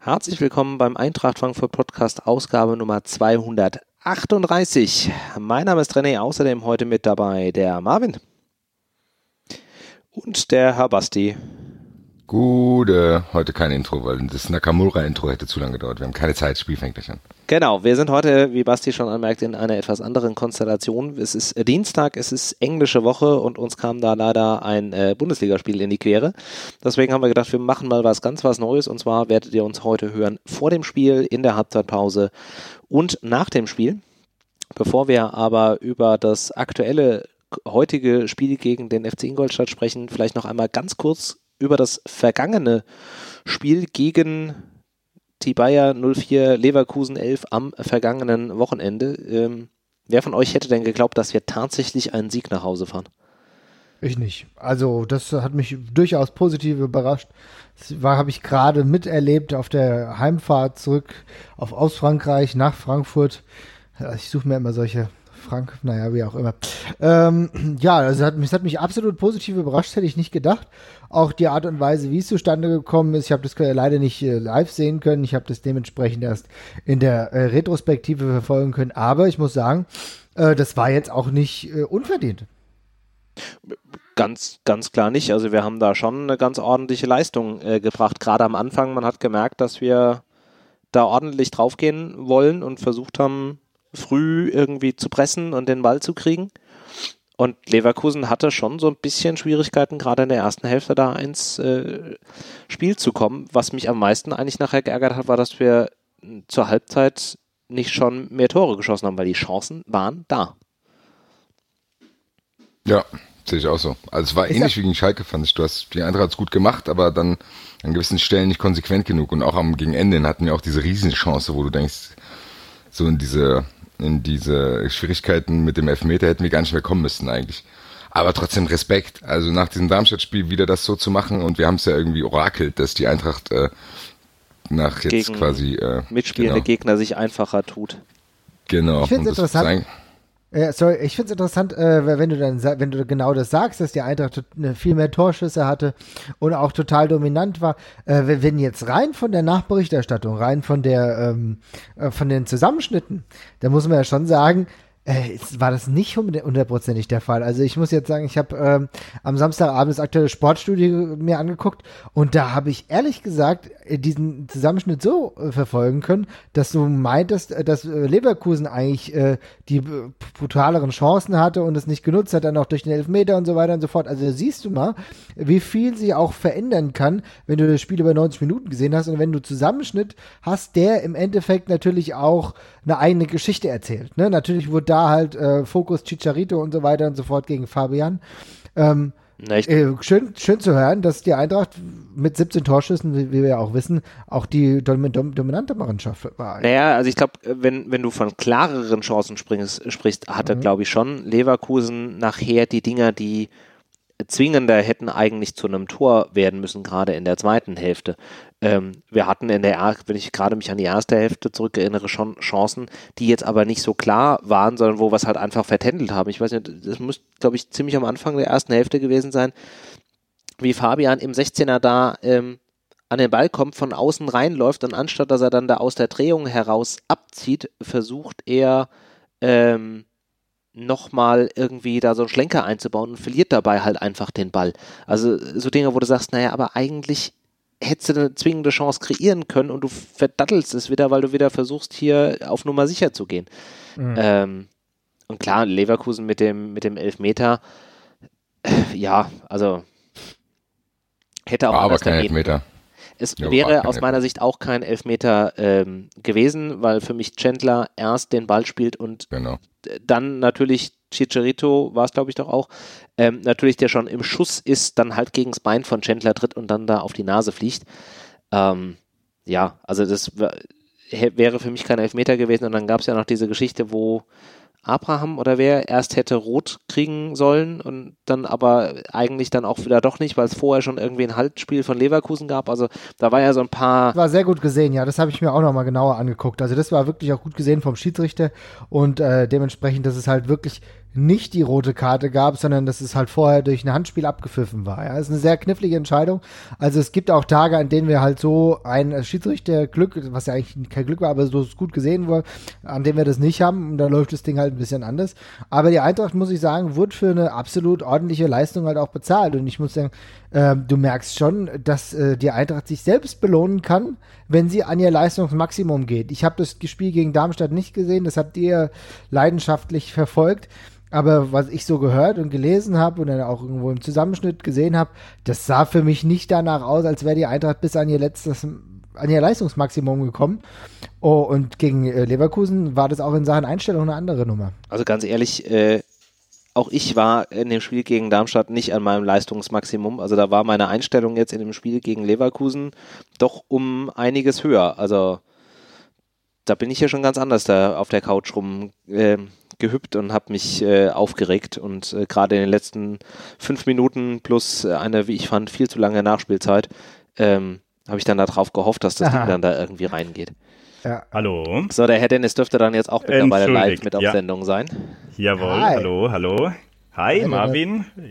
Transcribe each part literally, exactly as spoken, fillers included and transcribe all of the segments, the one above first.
Herzlich willkommen beim Eintracht Frankfurt Podcast, Ausgabe Nummer zweihundertachtunddreißig. Mein Name ist René, außerdem heute mit dabei der Marvin und der Herr Basti. Gute, heute kein Intro, weil das Nakamura-Intro hätte zu lange gedauert. Wir haben keine Zeit, das Spiel fängt gleich an. Genau, wir sind heute, wie Basti schon anmerkt, in einer etwas anderen Konstellation. Es ist Dienstag, es ist englische Woche und uns kam da leider ein äh, Bundesligaspiel in die Quere. Deswegen haben wir gedacht, wir machen mal was ganz was Neues, und zwar werdet ihr uns heute hören vor dem Spiel, in der Halbzeitpause und nach dem Spiel. Bevor wir aber über das aktuelle heutige Spiel gegen den F C Ingolstadt sprechen, vielleicht noch einmal ganz kurz über das vergangene Spiel gegen die Bayer null vier Leverkusen elf am vergangenen Wochenende. Ähm, wer von euch hätte denn geglaubt, dass wir tatsächlich einen Sieg nach Hause fahren? Ich nicht. Also das hat mich durchaus positiv überrascht. Das war, habe ich gerade miterlebt auf der Heimfahrt zurück auf, aus Frankreich nach Frankfurt. Ich suche mir immer solche Frank, naja, wie auch immer. Ähm, ja, also hat, das hat mich absolut positiv überrascht, hätte ich nicht gedacht. Auch die Art und Weise, wie es zustande gekommen ist. Ich habe das leider nicht äh, live sehen können. Ich habe das dementsprechend erst in der äh, Retrospektive verfolgen können. Aber ich muss sagen, äh, das war jetzt auch nicht äh, unverdient. Ganz, ganz klar nicht. Also wir haben da schon eine ganz ordentliche Leistung äh, gebracht. Gerade am Anfang, man hat gemerkt, dass wir da ordentlich draufgehen wollen und versucht haben, früh irgendwie zu pressen und den Ball zu kriegen. Und Leverkusen hatte schon so ein bisschen Schwierigkeiten, gerade in der ersten Hälfte da ins äh, Spiel zu kommen. Was mich am meisten eigentlich nachher geärgert hat, war, dass wir zur Halbzeit nicht schon mehr Tore geschossen haben, weil die Chancen waren da. Ja, sehe ich auch so. Also es war ähnlich wie gegen Schalke, fand ich. Du hast die Eintracht gut gemacht, aber dann an gewissen Stellen nicht konsequent genug. Und auch am gegen Ende hatten wir auch diese Riesenchance, wo du denkst, so in diese in diese Schwierigkeiten mit dem Elfmeter hätten wir gar nicht mehr kommen müssen eigentlich. Aber trotzdem Respekt. Also nach diesem Darmstadt-Spiel wieder das so zu machen, und wir haben es ja irgendwie orakelt, dass die Eintracht äh, nach jetzt gegen quasi äh, mitspielende genau. Gegner sich einfacher tut. Genau. Ich finde es interessant. Ja, sorry, ich finde es interessant, äh, wenn du dann, wenn du genau das sagst, dass die Eintracht viel mehr Torschüsse hatte und auch total dominant war. Äh, wenn jetzt rein von der Nachberichterstattung, rein von der, ähm, äh, von den Zusammenschnitten, da muss man ja schon sagen, äh, war das nicht hundertprozentig der Fall. Also ich muss jetzt sagen, ich habe ähm, am Samstagabend das aktuelle Sportstudio mir angeguckt, und da habe ich ehrlich gesagt diesen Zusammenschnitt so äh, verfolgen können, dass du meintest, dass äh, Leverkusen eigentlich äh, die äh, brutaleren Chancen hatte und es nicht genutzt hat, dann auch durch den Elfmeter und so weiter und so fort. Also da siehst du mal, wie viel sich auch verändern kann, wenn du das Spiel über neunzig Minuten gesehen hast, und wenn du Zusammenschnitt hast, der im Endeffekt natürlich auch eine eigene Geschichte erzählt. Ne? Natürlich wurde da halt äh, Fokus Chicharito und so weiter und so fort gegen Fabian. Ähm, Äh, schön, schön zu hören, dass die Eintracht mit siebzehn Torschüssen, wie, wie wir ja auch wissen, auch die dom- dom- dominante Mannschaft war. Naja, also ich glaube, wenn, wenn du von klareren Chancen sprichst, sprichst hatte, mhm. glaube ich, schon Leverkusen nachher die Dinger, die zwingender hätten eigentlich zu einem Tor werden müssen, gerade in der zweiten Hälfte. Ähm, wir hatten in der, wenn ich gerade mich an die erste Hälfte zurückerinnere, schon Chancen, die jetzt aber nicht so klar waren, sondern wo wir es halt einfach vertändelt haben. Ich weiß nicht, das muss, glaube ich, ziemlich am Anfang der ersten Hälfte gewesen sein, wie Fabian im sechzehner da ähm, an den Ball kommt, von außen reinläuft, und anstatt dass er dann da aus der Drehung heraus abzieht, versucht er ähm, nochmal irgendwie da so einen Schlenker einzubauen und verliert dabei halt einfach den Ball. Also so Dinge, wo du sagst, naja, aber eigentlich hättest du eine zwingende Chance kreieren können, und du verdattelst es wieder, weil du wieder versuchst, hier auf Nummer sicher zu gehen. Mhm. Ähm, und klar, Leverkusen mit dem, mit dem Elfmeter, äh, ja, also hätte auch war anders aber kein gehen. Elfmeter. Es ja, wäre aus meiner Sicht auch kein Elfmeter ähm, gewesen, weil für mich Chandler erst den Ball spielt und genau. dann natürlich Chicharito, war es glaube ich doch auch, ähm, natürlich der schon im Schuss ist, dann halt gegen das Bein von Chandler tritt und dann da auf die Nase fliegt. Ähm, ja, also das w- wäre für mich kein Elfmeter gewesen, und dann gab es ja noch diese Geschichte, wo Abraham oder wer erst hätte rot kriegen sollen und dann aber eigentlich dann auch wieder doch nicht, weil es vorher schon irgendwie ein Haltspiel von Leverkusen gab. Also da war ja so ein paar... War sehr gut gesehen, ja, das habe ich mir auch nochmal genauer angeguckt. Also das war wirklich auch gut gesehen vom Schiedsrichter, und äh, dementsprechend, dass es halt wirklich nicht die rote Karte gab, sondern dass es halt vorher durch ein Handspiel abgepfiffen war. Ja, das ist eine sehr knifflige Entscheidung. Also es gibt auch Tage, an denen wir halt so ein Schiedsrichterglück, was ja eigentlich kein Glück war, aber so gut gesehen wurde, an dem wir das nicht haben, und da läuft das Ding halt ein bisschen anders. Aber die Eintracht, muss ich sagen, wurde für eine absolut ordentliche Leistung halt auch bezahlt. Und ich muss sagen, äh, du merkst schon, dass äh, die Eintracht sich selbst belohnen kann, wenn sie an ihr Leistungsmaximum geht. Ich habe das Spiel gegen Darmstadt nicht gesehen, das habt ihr leidenschaftlich verfolgt. Aber was ich so gehört und gelesen habe und dann auch irgendwo im Zusammenschnitt gesehen habe, das sah für mich nicht danach aus, als wäre die Eintracht bis an ihr letztes, an ihr Leistungsmaximum gekommen. Oh, und gegen äh, Leverkusen war das auch in Sachen Einstellung eine andere Nummer. Also ganz ehrlich, äh, auch ich war in dem Spiel gegen Darmstadt nicht an meinem Leistungsmaximum. Also da war meine Einstellung jetzt in dem Spiel gegen Leverkusen doch um einiges höher. Also da bin ich ja schon ganz anders da auf der Couch rum äh, gehüpft und habe mich äh, aufgeregt. Und äh, gerade in den letzten fünf Minuten plus eine, wie ich fand, viel zu lange Nachspielzeit, ähm, habe ich dann darauf gehofft, dass das Aha. Ding dann da irgendwie reingeht. Ja. Hallo. So, der Herr Dennis dürfte dann jetzt auch mittlerweile live mit auf ja. Sendung sein. Jawohl, Hi. hallo, hallo. Hi, Hi Marvin. Hi.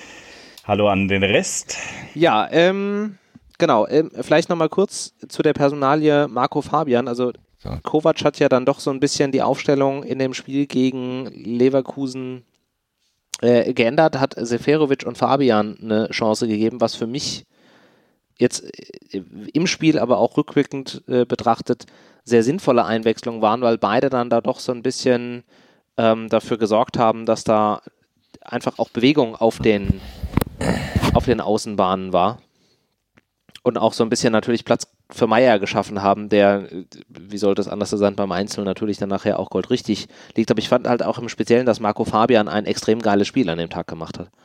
Hallo an den Rest. Ja, ähm, genau. Ähm, vielleicht nochmal kurz zu der Personalie Marco Fabian. Also so. Kovac hat ja dann doch so ein bisschen die Aufstellung in dem Spiel gegen Leverkusen äh, geändert, hat Seferovic und Fabian eine Chance gegeben, was für mich jetzt im Spiel, aber auch rückwirkend äh, betrachtet, sehr sinnvolle Einwechslungen waren, weil beide dann da doch so ein bisschen ähm, dafür gesorgt haben, dass da einfach auch Bewegung auf den, auf den Außenbahnen war und auch so ein bisschen natürlich Platz für Meier geschaffen haben, der, wie sollte es anders sein, beim Einzel natürlich dann nachher auch goldrichtig liegt. Aber ich fand halt auch im Speziellen, dass Marco Fabian ein extrem geiles Spiel an dem Tag gemacht hat.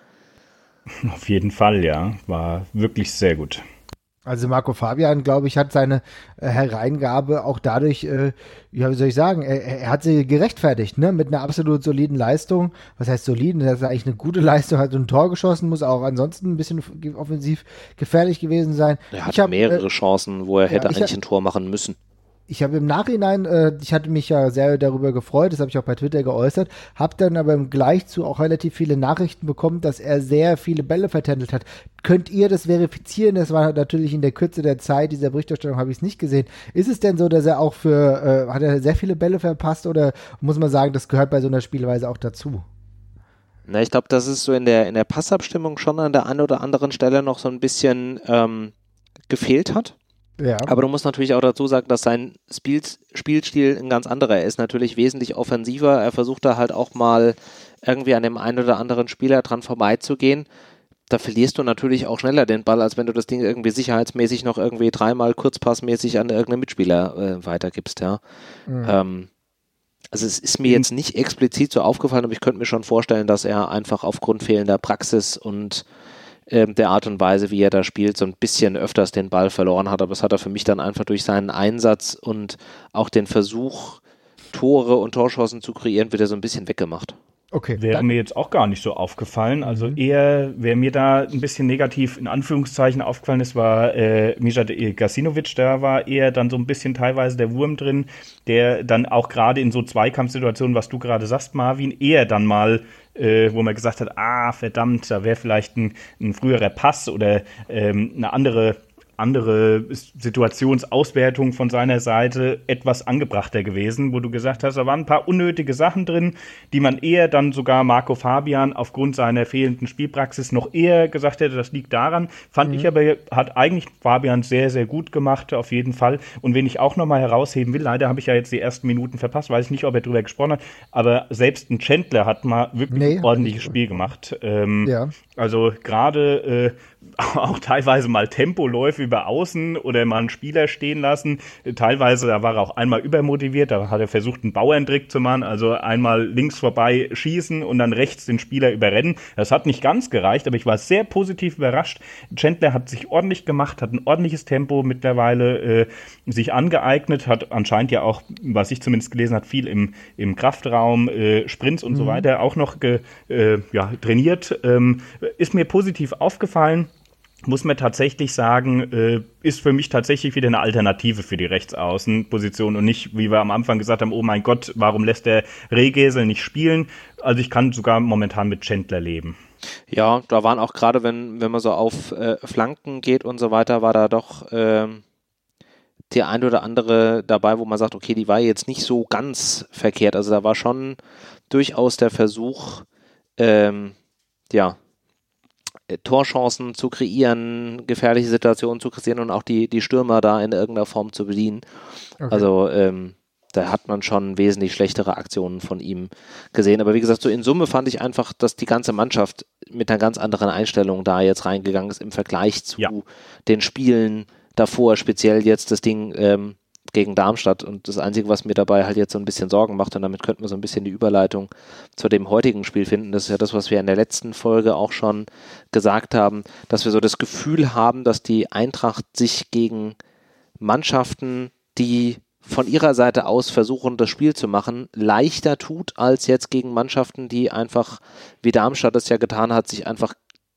Auf jeden Fall, ja. War wirklich sehr gut. Also Marco Fabian, glaube ich, hat seine äh, Hereingabe auch dadurch, äh, ja, wie soll ich sagen, er, er hat sie gerechtfertigt, ne, mit einer absolut soliden Leistung. Was heißt soliden? Das ist eigentlich eine gute Leistung, hat ein Tor geschossen, muss auch ansonsten ein bisschen offensiv gefährlich gewesen sein. Er hatte hab, mehrere äh, Chancen, wo er hätte ja, eigentlich hab, ein Tor machen müssen. Ich habe im Nachhinein, äh, ich hatte mich ja sehr darüber gefreut, das habe ich auch bei Twitter geäußert, habe dann aber im Gleichzu auch relativ viele Nachrichten bekommen, dass er sehr viele Bälle vertändelt hat. Könnt ihr das verifizieren? Das war natürlich in der Kürze der Zeit dieser Berichterstattung, habe ich es nicht gesehen. Ist es denn so, dass er auch für, äh, hat er sehr viele Bälle verpasst oder muss man sagen, das gehört bei so einer Spielweise auch dazu? Na, ich glaube, das ist so in der, in der Passabstimmung schon an der einen oder anderen Stelle noch so ein bisschen ähm, gefehlt hat. Ja. Aber du musst natürlich auch dazu sagen, dass sein Spiel, Spielstil ein ganz anderer ist. Natürlich wesentlich offensiver. Er versucht da halt auch mal irgendwie an dem einen oder anderen Spieler dran vorbeizugehen. Da verlierst du natürlich auch schneller den Ball, als wenn du das Ding irgendwie sicherheitsmäßig noch irgendwie dreimal kurzpassmäßig an irgendeinen Mitspieler äh, weitergibst. Ja. Mhm. Ähm, also es ist mir jetzt nicht explizit so aufgefallen, aber ich könnte mir schon vorstellen, dass er einfach aufgrund fehlender Praxis und der Art und Weise, wie er da spielt, so ein bisschen öfters den Ball verloren hat, aber das hat er für mich dann einfach durch seinen Einsatz und auch den Versuch, Tore und Torschancen zu kreieren, wieder so ein bisschen weggemacht. Okay. Wäre mir jetzt auch gar nicht so aufgefallen. Also eher, wer mir da ein bisschen negativ in Anführungszeichen aufgefallen ist, war äh, Mijat Gacinovic. Da war eher dann so ein bisschen teilweise der Wurm drin, der dann auch gerade in so Zweikampfsituationen, was du gerade sagst, Marvin, eher dann mal Äh, wo man gesagt hat, ah, verdammt, da wäre vielleicht ein, ein früherer Pass oder ähm, eine andere andere Situationsauswertung von seiner Seite etwas angebrachter gewesen, wo du gesagt hast, da waren ein paar unnötige Sachen drin, die man eher dann sogar Marco Fabian aufgrund seiner fehlenden Spielpraxis noch eher gesagt hätte, das liegt daran. Fand mhm. ich aber, hat eigentlich Fabian sehr, sehr gut gemacht, auf jeden Fall. Und wen ich auch nochmal herausheben will, leider habe ich ja jetzt die ersten Minuten verpasst, weiß ich nicht, ob er drüber gesprochen hat, aber selbst ein Chandler hat mal wirklich nee, ein ordentliches Spiel gemacht. Ähm, ja. Also gerade äh, auch teilweise mal Tempoläufe über Außen oder mal einen Spieler stehen lassen. Teilweise, da war er auch einmal übermotiviert, da hat er versucht, einen Bauerntrick zu machen, also einmal links vorbei schießen und dann rechts den Spieler überrennen. Das hat nicht ganz gereicht, aber ich war sehr positiv überrascht. Chandler hat sich ordentlich gemacht, hat ein ordentliches Tempo mittlerweile äh, sich angeeignet, hat anscheinend ja auch, was ich zumindest gelesen habe, viel im, im Kraftraum, äh, Sprints und mhm. so weiter auch noch ge, äh, ja, trainiert. Ähm, ist mir positiv aufgefallen. muss man tatsächlich sagen, äh, ist für mich tatsächlich wieder eine Alternative für die Rechtsaußenposition und nicht, wie wir am Anfang gesagt haben, oh mein Gott, warum lässt der Rehgesel nicht spielen? Also ich kann sogar momentan mit Chandler leben. Ja, da waren auch gerade, wenn, wenn man so auf äh, Flanken geht und so weiter, war da doch ähm, die ein oder andere dabei, wo man sagt, okay, die war jetzt nicht so ganz verkehrt. Also da war schon durchaus der Versuch, ähm, ja, Torchancen zu kreieren, gefährliche Situationen zu kreieren und auch die, die Stürmer da in irgendeiner Form zu bedienen. Okay. Also ähm, da hat man schon wesentlich schlechtere Aktionen von ihm gesehen. Aber wie gesagt, so in Summe fand ich einfach, dass die ganze Mannschaft mit einer ganz anderen Einstellung da jetzt reingegangen ist im Vergleich zu ja. den Spielen davor, speziell jetzt das Ding ähm, gegen Darmstadt. Und das Einzige, was mir dabei halt jetzt so ein bisschen Sorgen macht, und damit könnten wir so ein bisschen die Überleitung zu dem heutigen Spiel finden, das ist ja das, was wir in der letzten Folge auch schon gesagt haben, dass wir so das Gefühl haben, dass die Eintracht sich gegen Mannschaften, die von ihrer Seite aus versuchen, das Spiel zu machen, leichter tut, als jetzt gegen Mannschaften, die einfach, wie Darmstadt es ja getan hat, sich einfach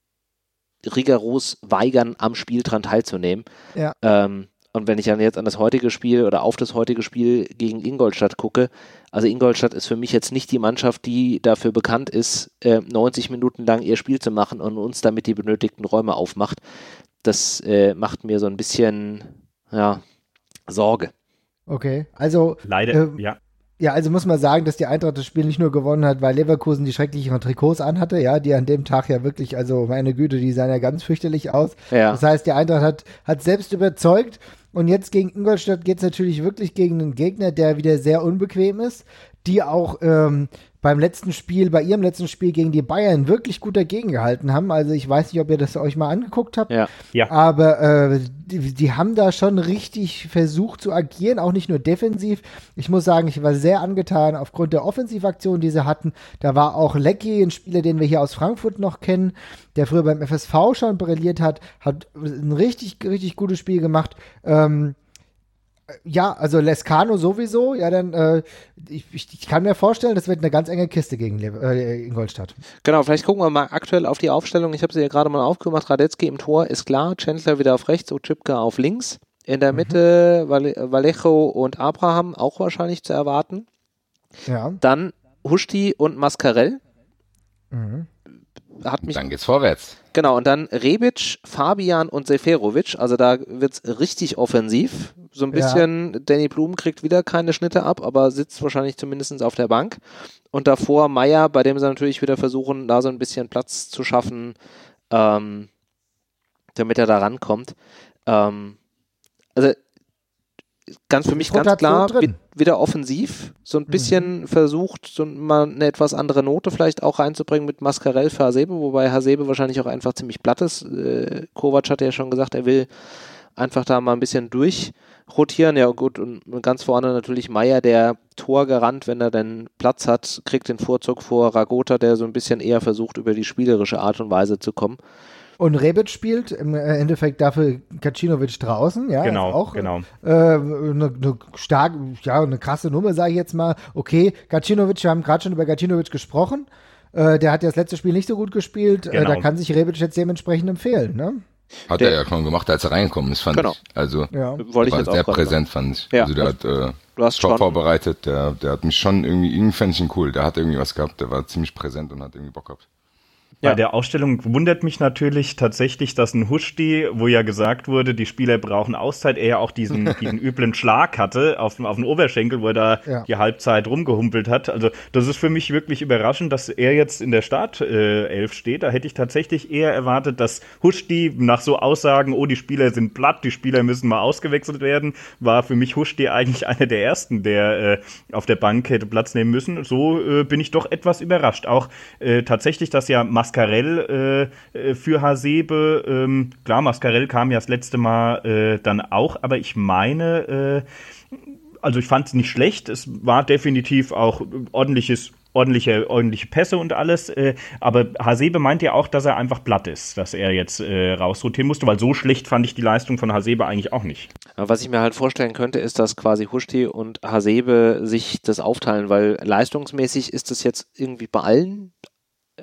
rigoros weigern, am Spiel dran teilzunehmen. Ja. Ähm, Und wenn ich dann jetzt an das heutige Spiel oder auf das heutige Spiel gegen Ingolstadt gucke, also Ingolstadt ist für mich jetzt nicht die Mannschaft, die dafür bekannt ist, äh, neunzig Minuten lang ihr Spiel zu machen und uns damit die benötigten Räume aufmacht. Das äh, macht mir so ein bisschen, ja, Sorge. Okay, also leider, äh, ja. Ja, also muss man sagen, dass die Eintracht das Spiel nicht nur gewonnen hat, weil Leverkusen die schrecklicheren Trikots anhatte, ja, die an dem Tag ja wirklich, also meine Güte, die sahen ja ganz fürchterlich aus. Ja. Das heißt, die Eintracht hat, hat selbst überzeugt und jetzt gegen Ingolstadt geht es natürlich wirklich gegen einen Gegner, der wieder sehr unbequem ist, die auch ähm, beim letzten Spiel, bei ihrem letzten Spiel gegen die Bayern wirklich gut dagegen gehalten haben. Also ich weiß nicht, ob ihr das euch mal angeguckt habt, ja. Ja. aber äh, die, die haben da schon richtig versucht zu agieren, auch nicht nur defensiv. Ich muss sagen, ich war sehr angetan aufgrund der Offensivaktion, die sie hatten. Da war auch Lecky, ein Spieler, den wir hier aus Frankfurt noch kennen, der früher beim F S V schon brilliert hat, hat ein richtig, richtig gutes Spiel gemacht. Ähm, Ja, also Lescano sowieso, ja dann, äh, ich, ich, ich kann mir vorstellen, das wird eine ganz enge Kiste gegen äh, Ingolstadt. Genau, vielleicht gucken wir mal aktuell auf die Aufstellung, ich habe sie ja gerade mal aufgemacht, Radetzky im Tor ist klar, Chandler wieder auf rechts, Oczipka auf links, in der Mitte mhm. Vallejo und Abraham auch wahrscheinlich zu erwarten. Ja. Dann Huschti und Mascarell. Mhm. Hat mich, dann geht's vorwärts. Genau, und dann Rebic, Fabian und Seferovic, also da wird's richtig offensiv. So ein bisschen, ja. Danny Blum kriegt wieder keine Schnitte ab, aber sitzt wahrscheinlich zumindest auf der Bank. Und davor Meier, bei dem sie natürlich wieder versuchen, da so ein bisschen Platz zu schaffen, ähm, damit er da rankommt. Ähm, also ganz für mich ganz klar, wieder offensiv, so ein bisschen mhm. versucht, so mal eine etwas andere Note vielleicht auch reinzubringen mit Mascarell für Hasebe, wobei Hasebe wahrscheinlich auch einfach ziemlich platt ist. Äh, Kovac hat ja schon gesagt, er will einfach da mal ein bisschen durchrotieren. Ja gut, und ganz vorne natürlich Meier, der Torgarant, wenn er denn Platz hat, kriegt den Vorzug vor Ragota, der so ein bisschen eher versucht, über die spielerische Art und Weise zu kommen. Und Rebic spielt im Endeffekt dafür Kacinovic draußen, ja, genau, auch genau. Äh, eine, eine starke, ja, eine krasse Nummer, sage ich jetzt mal. Okay, Kacinovic, wir haben gerade schon über Kacinovic gesprochen. Äh, der hat ja das letzte Spiel nicht so gut gespielt. Genau. Äh, da kann sich Rebic jetzt dementsprechend empfehlen, ne? Hat der, er ja schon gemacht, als er reingekommen ist, fand genau. ich. Also ja. Wollte war ich jetzt sehr auch präsent, fand ich. Ja. Also der hat äh, du hast Job schon vorbereitet, der, der hat mich schon irgendwie, irgendwie fand ich ihn cool. Der hat irgendwie was gehabt, der war ziemlich präsent und hat irgendwie Bock gehabt. Bei ja. der Ausstellung wundert mich natürlich tatsächlich, dass ein Huschti, wo ja gesagt wurde, die Spieler brauchen Auszeit, er ja auch diesen, diesen üblen Schlag hatte auf, auf den Oberschenkel, wo er da ja. die Halbzeit rumgehumpelt hat. Also das ist für mich wirklich überraschend, dass er jetzt in der Startelf steht. Da hätte ich tatsächlich eher erwartet, dass Huschti nach so Aussagen, oh, die Spieler sind platt, die Spieler müssen mal ausgewechselt werden, war für mich Huschti eigentlich einer der Ersten, der äh, auf der Bank hätte Platz nehmen müssen. So äh, bin ich doch etwas überrascht. Auch äh, tatsächlich, dass ja Mascarell äh, für Hasebe, ähm, klar, Mascarell kam ja das letzte Mal äh, dann auch, aber ich meine, äh, also ich fand es nicht schlecht, es war definitiv auch ordentliches, ordentliche, ordentliche Pässe und alles, äh, aber Hasebe meint ja auch, dass er einfach platt ist, dass er jetzt äh, rausrotieren musste, weil so schlecht fand ich die Leistung von Hasebe eigentlich auch nicht. Was ich mir halt vorstellen könnte, ist, dass quasi Huschti und Hasebe sich das aufteilen, weil leistungsmäßig ist das jetzt irgendwie bei allen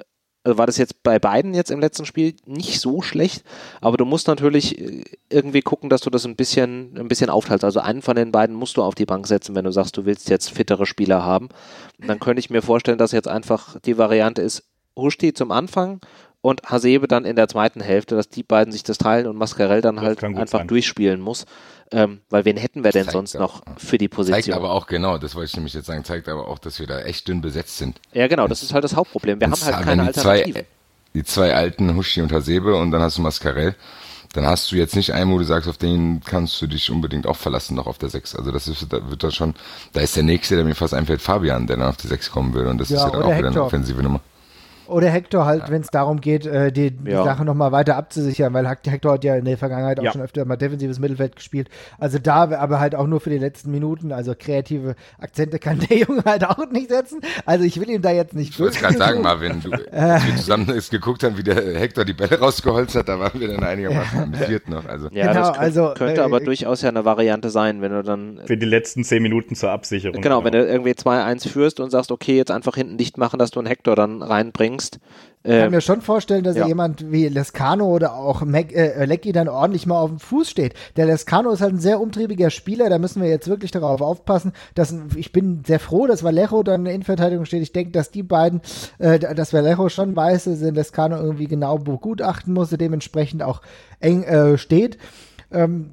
Also war das jetzt bei beiden jetzt im letzten Spiel nicht so schlecht, aber du musst natürlich irgendwie gucken, dass du das ein bisschen, ein bisschen aufteilst. Also einen von den beiden musst du auf die Bank setzen, wenn du sagst, du willst jetzt fittere Spieler haben. Und dann könnte ich mir vorstellen, dass jetzt einfach die Variante ist, Huschti zum Anfang und Hasebe dann in der zweiten Hälfte, dass die beiden sich das teilen und Mascarell dann das halt einfach sein. durchspielen muss. Ähm, weil wen hätten wir denn sonst noch für die Position? Zeigt aber auch, genau, das wollte ich nämlich jetzt sagen, zeigt aber auch, dass wir da echt dünn besetzt sind. Ja, genau, das ist halt das Hauptproblem. Wir haben halt keine die Alternativen. Zwei, die zwei alten, Huschti und Hasebe, und dann hast du Mascarell. Dann hast du jetzt nicht einen, wo du sagst, auf den kannst du dich unbedingt auch verlassen, noch auf der sechs. Also das ist, da wird das schon, da ist der nächste, der mir fast einfällt, Fabian, der dann auf die sechs kommen will. Und das ja, ist ja dann auch Hector. Wieder eine offensive Nummer. Oder Hector halt, wenn es darum geht, äh, die, die ja. Sache nochmal weiter abzusichern, weil Hector hat ja in der Vergangenheit auch ja. schon öfter mal defensives Mittelfeld gespielt. Also da, aber halt auch nur für die letzten Minuten. Also kreative Akzente kann der Junge halt auch nicht setzen. Also ich will ihm da jetzt nicht... Ich wollte gerade sagen, Marvin, du, als wir zusammen jetzt geguckt haben, wie der Hector die Bälle rausgeholzt hat, da waren wir dann einigermaßen amüsiert noch. Also. Ja, genau, das könnte, also, könnte äh, aber durchaus ja eine Variante sein, wenn du dann... Für die letzten zehn Minuten zur Absicherung. Genau, genau. Wenn du irgendwie zwei eins führst und sagst, okay, jetzt einfach hinten dicht machen, dass du einen Hector dann reinbringst. Ich kann mir schon vorstellen, dass ja. jemand wie Lescano oder auch Mac, äh, Lecky dann ordentlich mal auf dem Fuß steht. Der Lescano ist halt ein sehr umtriebiger Spieler, da müssen wir jetzt wirklich darauf aufpassen. Dass, ich bin sehr froh, dass Vallejo dann in der Innenverteidigung steht. Ich denke, dass die beiden, äh, dass Vallejo schon weiß, dass Lescano irgendwie genau begutachten muss, dementsprechend auch eng äh, steht. Ähm,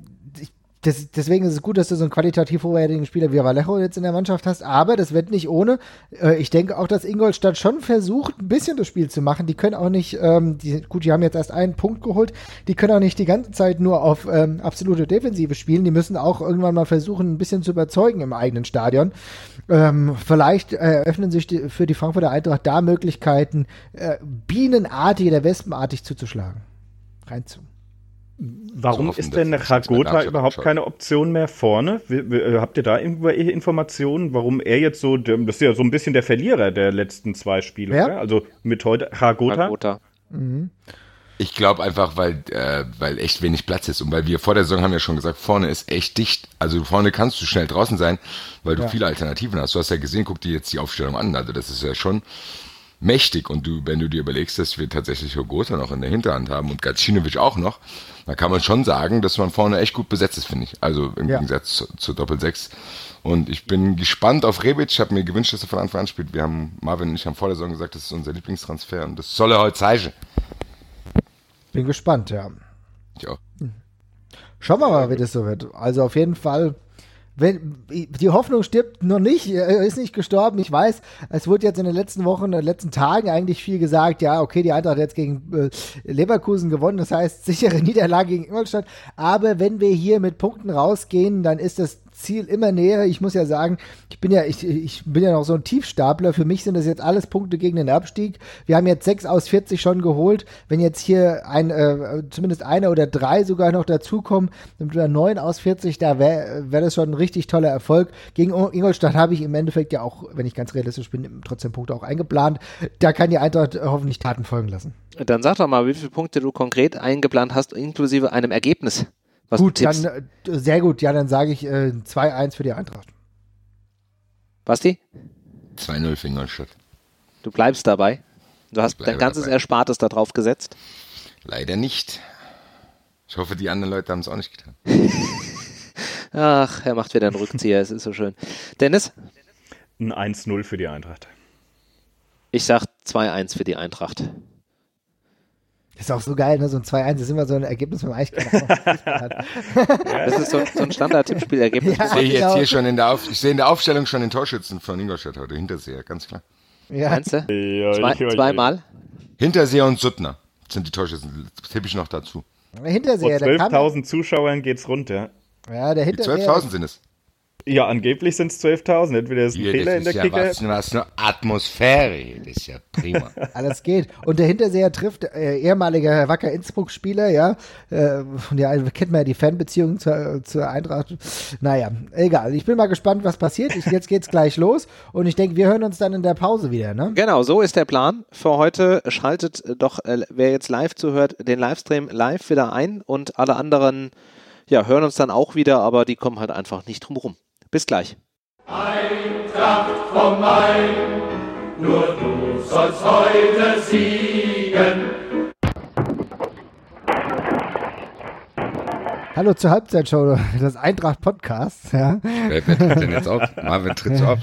Das, deswegen ist es gut, dass du so einen qualitativ hochwertigen Spieler wie Vallejo jetzt in der Mannschaft hast, aber das wird nicht ohne. Äh, ich denke auch, dass Ingolstadt schon versucht, ein bisschen das Spiel zu machen. Die können auch nicht, ähm, die, gut, die haben jetzt erst einen Punkt geholt, die können auch nicht die ganze Zeit nur auf ähm, absolute Defensive spielen. Die müssen auch irgendwann mal versuchen, ein bisschen zu überzeugen im eigenen Stadion. Ähm, vielleicht eröffnen sich die, für die Frankfurter Eintracht da Möglichkeiten, äh, bienenartig oder wespenartig zuzuschlagen. Reinzu. Warum so ist denn Hagota überhaupt schaut. keine Option mehr vorne? Wie, wie, habt ihr da irgendwelche Informationen, warum er jetzt so, das ist ja so ein bisschen der Verlierer der letzten zwei Spiele, ja? Also mit heute Hagota? Hagota. Mhm. Ich glaube einfach, weil, äh, weil echt wenig Platz ist und weil wir vor der Saison haben ja schon gesagt, vorne ist echt dicht. Also vorne kannst du schnell draußen sein, weil du ja. viele Alternativen hast. Du hast ja gesehen, guck dir jetzt die Aufstellung an. Also das ist ja schon mächtig, und du, wenn du dir überlegst, dass wir tatsächlich Hagota noch in der Hinterhand haben und Gacinovic auch noch, da kann man schon sagen, dass man vorne echt gut besetzt ist, finde ich. Also im ja. Gegensatz zu, zu Doppel-Sechs. Und ich bin gespannt auf Rebic. Ich habe mir gewünscht, dass er von Anfang an spielt. Wir haben, Marvin und ich haben vor der Saison gesagt, das ist unser Lieblingstransfer und das soll er heute zeigen. Bin gespannt, ja. Ich auch. Schauen wir mal, wie das so wird. Also auf jeden Fall, wenn, die Hoffnung stirbt noch nicht, ist nicht gestorben. Ich weiß, es wurde jetzt in den letzten Wochen, in den letzten Tagen eigentlich viel gesagt, ja, okay, die Eintracht hat jetzt gegen äh, Leverkusen gewonnen, das heißt sichere Niederlage gegen Ingolstadt. Aber wenn wir hier mit Punkten rausgehen, dann ist das Ziel immer näher. Ich muss ja sagen, ich bin ja, ich, ich bin ja noch so ein Tiefstapler. Für mich sind das jetzt alles Punkte gegen den Abstieg. Wir haben jetzt sechs aus vierzig schon geholt. Wenn jetzt hier ein, äh, zumindest eine oder drei sogar noch dazukommen, dann wir neun aus vierzig, da wäre wär das schon ein richtig toller Erfolg. Gegen Ingolstadt habe ich im Endeffekt ja auch, wenn ich ganz realistisch bin, trotzdem Punkte auch eingeplant. Da kann die Eintracht hoffentlich Taten folgen lassen. Dann sag doch mal, wie viele Punkte du konkret eingeplant hast, inklusive einem Ergebnis. Was gut, dann, äh, sehr gut. Ja, dann sage ich äh, zwei eins für die Eintracht. Basti? zwei null für Ingolstadt. Du bleibst dabei? Du hast dein ganzes dabei. Erspartes da drauf gesetzt? Leider nicht. Ich hoffe, die anderen Leute haben es auch nicht getan. Ach, er macht wieder einen Rückzieher, es ist so schön. Dennis? Ein eins null für die Eintracht. Ich sag zwei eins für die Eintracht. Das ist auch so geil, ne? So ein zwei eins ist immer so ein Ergebnis, wenn man eigentlich keine hat. Das ist so, so ein Standard-Tippspielergebnis. Ja, ich sehe jetzt genau. hier schon in der, Auf, ich sehe in der Aufstellung schon den Torschützen von Ingolstadt heute, Hinterseher, ganz klar. Ja. Meinst du? Zwei, zweimal? Hinterseher und Suttner sind die Torschützen, das tippe ich noch dazu. Hinterseher, vor zwölftausend Zuschauern geht's runter. Ja, der Hinterseher. zwölftausend sind es. Ja, angeblich sind es zwölftausend. Entweder ist ein ja, Fehler in der ja Kicker. Das ist ja was, eine Atmosphäre. Das ist ja prima. Alles geht. Und der Hinterseher trifft äh, ehemaliger Wacker Innsbruck-Spieler, ja. Äh, ja, kennt man ja die Fanbeziehung zur, zur Eintracht. Naja, egal. Ich bin mal gespannt, was passiert. Ich, jetzt geht's gleich los. Und ich denke, wir hören uns dann in der Pause wieder, ne? Genau, so ist der Plan für heute. Schaltet doch, äh, wer jetzt live zuhört, den Livestream live wieder ein. Und alle anderen, ja, hören uns dann auch wieder, aber die kommen halt einfach nicht drum rum. Bis gleich. Eintracht vom Main, nur du sollst heute siegen. Hallo zur Halbzeitshow, das Eintracht-Podcast. Ja. Wer, wer tritt denn jetzt auf? Marvin tritt auf.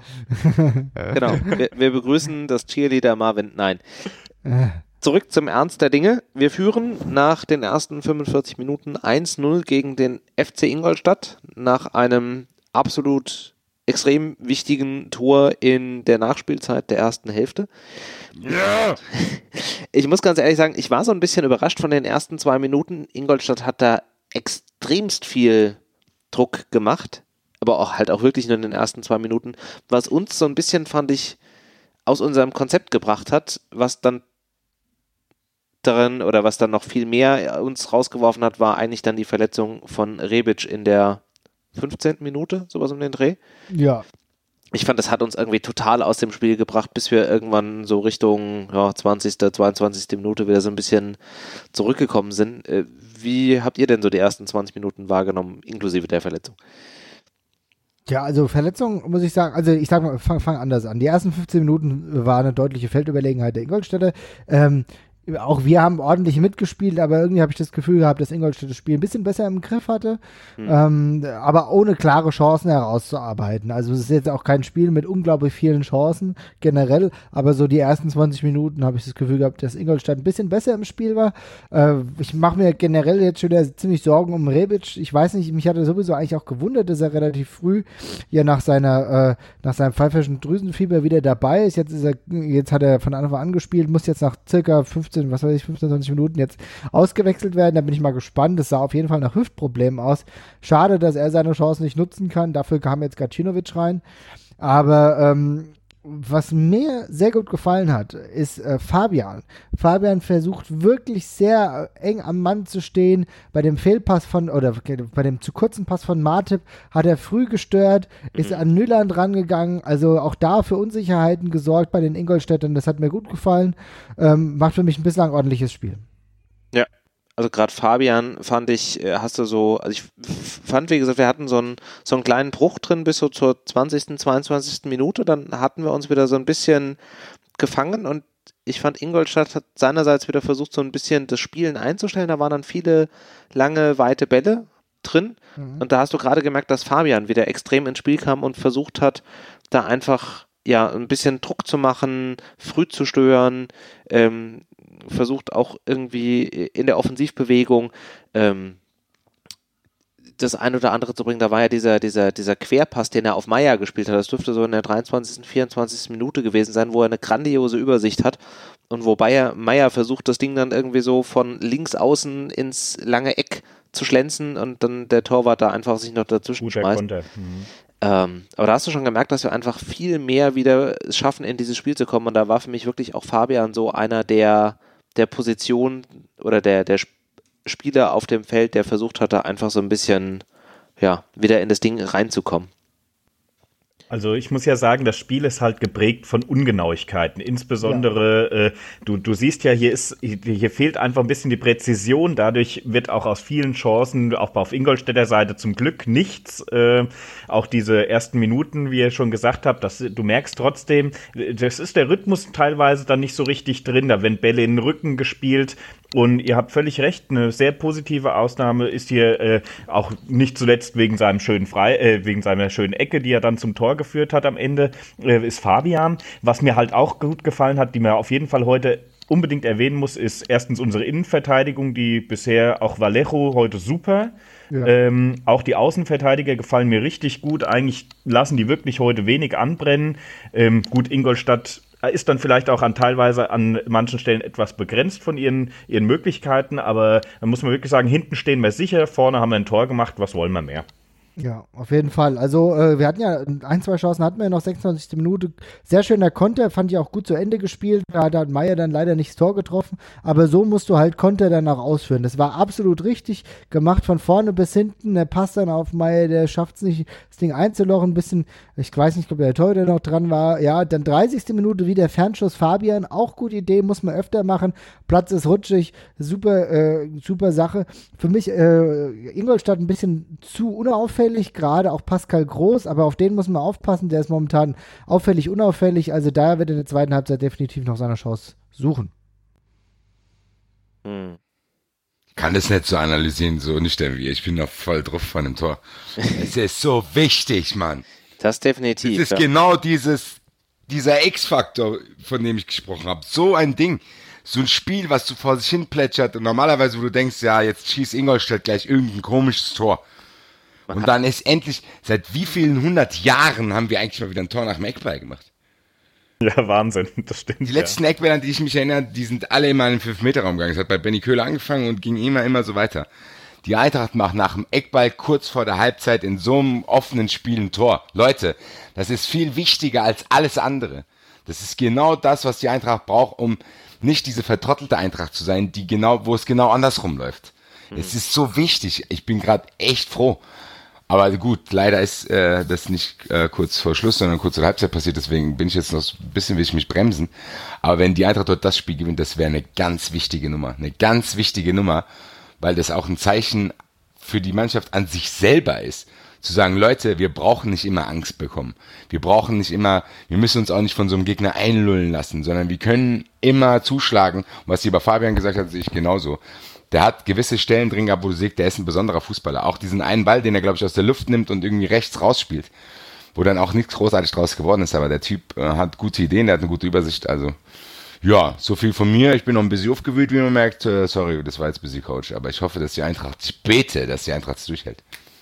Genau, wir, wir begrüßen das Cheerleader Marvin. Nein. Zurück zum Ernst der Dinge. Wir führen nach den ersten fünfundvierzig Minuten eins null gegen den F C Ingolstadt nach einem absolut extrem wichtigen Tor in der Nachspielzeit der ersten Hälfte. Ja! Ich muss ganz ehrlich sagen, ich war so ein bisschen überrascht von den ersten zwei Minuten. Ingolstadt hat da extremst viel Druck gemacht, aber auch halt auch wirklich nur in den ersten zwei Minuten, was uns so ein bisschen, fand ich, aus unserem Konzept gebracht hat, was dann darin oder was dann noch viel mehr uns rausgeworfen hat, war eigentlich dann die Verletzung von Rebic in der fünfzehnten Minute, sowas um den Dreh. Ja. Ich fand, das hat uns irgendwie total aus dem Spiel gebracht, bis wir irgendwann so Richtung ja, zwanzigste, zweiundzwanzigste Minute wieder so ein bisschen zurückgekommen sind. Wie habt ihr denn so die ersten zwanzig Minuten wahrgenommen, inklusive der Verletzung? Ja, also Verletzung muss ich sagen, also ich sag mal, fang, fang anders an. Die ersten fünfzehn Minuten war eine deutliche Feldüberlegenheit der Ingolstädter. Ähm, Auch wir haben ordentlich mitgespielt, aber irgendwie habe ich das Gefühl gehabt, dass Ingolstadt das Spiel ein bisschen besser im Griff hatte, mhm. ähm, aber ohne klare Chancen herauszuarbeiten. Also es ist jetzt auch kein Spiel mit unglaublich vielen Chancen generell, aber so die ersten zwanzig Minuten habe ich das Gefühl gehabt, dass Ingolstadt ein bisschen besser im Spiel war. Äh, ich mache mir generell jetzt schon wieder ziemlich Sorgen um Rebic. Ich weiß nicht, mich hatte sowieso eigentlich auch gewundert, dass er relativ früh ja nach seiner äh, nach seinem pfeiferischen Drüsenfieber wieder dabei ist. Jetzt ist er, jetzt hat er von Anfang an gespielt, muss jetzt nach circa fünfzehn was weiß ich, fünfzehn, zwanzig Minuten jetzt ausgewechselt werden. Da bin ich mal gespannt. Das sah auf jeden Fall nach Hüftproblemen aus. Schade, dass er seine Chance nicht nutzen kann. Dafür kam jetzt Gacinovic rein. Aber ähm, was mir sehr gut gefallen hat, ist äh, Fabian. Fabian versucht wirklich sehr äh, eng am Mann zu stehen. Bei dem Fehlpass von, oder bei dem zu kurzen Pass von Martip hat er früh gestört, mhm. ist an Nyland rangegangen, also auch da für Unsicherheiten gesorgt bei den Ingolstädtern. Das hat mir gut gefallen. Ähm, macht für mich ein bislang ordentliches Spiel. Ja. Also gerade Fabian fand ich, hast du so, also ich fand, wie gesagt, wir hatten so einen, so einen kleinen Bruch drin bis so zur zwanzigsten, zweiundzwanzigsten Minute, dann hatten wir uns wieder so ein bisschen gefangen und ich fand, Ingolstadt hat seinerseits wieder versucht, so ein bisschen das Spielen einzustellen, da waren dann viele lange, weite Bälle drin mhm. und da hast du gerade gemerkt, dass Fabian wieder extrem ins Spiel kam und versucht hat, da einfach ja ein bisschen Druck zu machen, früh zu stören, ähm, versucht auch irgendwie in der Offensivbewegung ähm, das ein oder andere zu bringen. Da war ja dieser, dieser, dieser Querpass, den er auf Meier gespielt hat. Das dürfte so in der dreiundzwanzigsten, vierundzwanzigsten Minute gewesen sein, wo er eine grandiose Übersicht hat und wo Bayer, Meier versucht, das Ding dann irgendwie so von links außen ins lange Eck zu schlänzen und dann der Torwart da einfach sich noch dazwischen schmeißt. Mhm. Ähm, aber da hast du schon gemerkt, dass wir einfach viel mehr wieder es schaffen, in dieses Spiel zu kommen und da war für mich wirklich auch Fabian so einer der der Position oder der, der Spieler auf dem Feld, der versucht hat, da einfach so ein bisschen ja, wieder in das Ding reinzukommen. Also ich muss ja sagen, das Spiel ist halt geprägt von Ungenauigkeiten. Insbesondere, ja. äh, du, du siehst ja, hier ist, hier fehlt einfach ein bisschen die Präzision. Dadurch wird auch aus vielen Chancen, auch auf Ingolstädter Seite zum Glück nichts. Äh, auch diese ersten Minuten, wie ihr schon gesagt habt, das, du merkst trotzdem, das ist der Rhythmus teilweise dann nicht so richtig drin. Da werden Bälle in den Rücken gespielt. Und ihr habt völlig recht, eine sehr positive Ausnahme ist hier äh, auch nicht zuletzt wegen seinem schönen Frei, äh, wegen seiner schönen Ecke, die er dann zum Tor geführt hat am Ende, äh, ist Fabian. Was mir halt auch gut gefallen hat, die mir auf jeden Fall heute unbedingt erwähnen muss, ist erstens unsere Innenverteidigung, die bisher auch Vallejo heute super. Ja. Ähm, auch die Außenverteidiger gefallen mir richtig gut. Eigentlich lassen die wirklich heute wenig anbrennen. Ähm, gut, Ingolstadt ist dann vielleicht auch an teilweise an manchen Stellen etwas begrenzt von ihren, ihren Möglichkeiten, aber da muss man wirklich sagen, hinten stehen wir sicher, vorne haben wir ein Tor gemacht, was wollen wir mehr? Ja, auf jeden Fall. Also äh, wir hatten ja ein, zwei Chancen, hatten wir ja noch sechsundzwanzigste Minute. Sehr schöner Konter, fand ich auch gut zu Ende gespielt. Da hat halt Meier dann leider nicht das Tor getroffen. Aber so musst du halt Konter dann auch ausführen. Das war absolut richtig gemacht, von vorne bis hinten. Der passt dann auf Meier, der schafft es nicht, das Ding einzulochen. Ein bisschen, ich weiß nicht, ob der Torhüter noch dran war. Ja, dann dreißigste Minute wieder Fernschuss Fabian. Auch gute Idee, muss man öfter machen. Platz ist rutschig. Super, äh, super Sache. Für mich äh, Ingolstadt ein bisschen zu unauffällig. auffällig, gerade auch Pascal Groß, aber auf den muss man aufpassen, der ist momentan auffällig, unauffällig, also da wird er in der zweiten Halbzeit definitiv noch seine Chance suchen. Hm. Kann das nicht so analysieren, so nicht wie ich bin noch voll drauf von dem Tor. Es ist so wichtig, Mann. Das definitiv. Das ist ja. genau dieses, dieser X-Faktor, von dem ich gesprochen habe. So ein Ding. So ein Spiel, was du vor sich hin plätschert und normalerweise, wo du denkst, ja, jetzt schießt Ingolstadt gleich irgendein komisches Tor. Und dann ist endlich, seit wie vielen hundert Jahren haben wir eigentlich mal wieder ein Tor nach dem Eckball gemacht? Ja, Wahnsinn, das stimmt. Die letzten ja. Eckbälle, an die ich mich erinnere, die sind alle immer in den fünf Meter Raum gegangen. Es hat bei Benny Köhler angefangen und ging immer, immer so weiter. Die Eintracht macht nach dem Eckball kurz vor der Halbzeit in so einem offenen Spiel ein Tor. Leute, das ist viel wichtiger als alles andere. Das ist genau das, was die Eintracht braucht, um nicht diese vertrottelte Eintracht zu sein, die genau, wo es genau andersrum läuft. Mhm. Es ist so wichtig. Ich bin gerade echt froh. Aber gut, leider ist äh, das nicht äh, kurz vor Schluss, sondern kurz vor der Halbzeit passiert. Deswegen bin ich jetzt noch ein bisschen, will ich mich bremsen. Aber wenn die Eintracht dort das Spiel gewinnt, das wäre eine ganz wichtige Nummer. Eine ganz wichtige Nummer, weil das auch ein Zeichen für die Mannschaft an sich selber ist. Zu sagen, Leute, wir brauchen nicht immer Angst bekommen. Wir brauchen nicht immer, wir müssen uns auch nicht von so einem Gegner einlullen lassen, sondern wir können immer zuschlagen. Und was die bei Fabian gesagt hat, sehe ich genauso. Der hat gewisse Stellen drin gehabt, wo du siehst, der ist ein besonderer Fußballer. Auch diesen einen Ball, den er, glaube ich, aus der Luft nimmt und irgendwie rechts rausspielt, wo dann auch nichts großartig draus geworden ist. Aber der Typ äh, hat gute Ideen, der hat eine gute Übersicht. Also, ja, so viel von mir. Ich bin noch ein bisschen aufgewühlt, wie man merkt. Äh, sorry, das war jetzt ein bisschen Coach. Aber ich hoffe, dass die Eintracht, ich bete, dass die Eintracht es durchhält.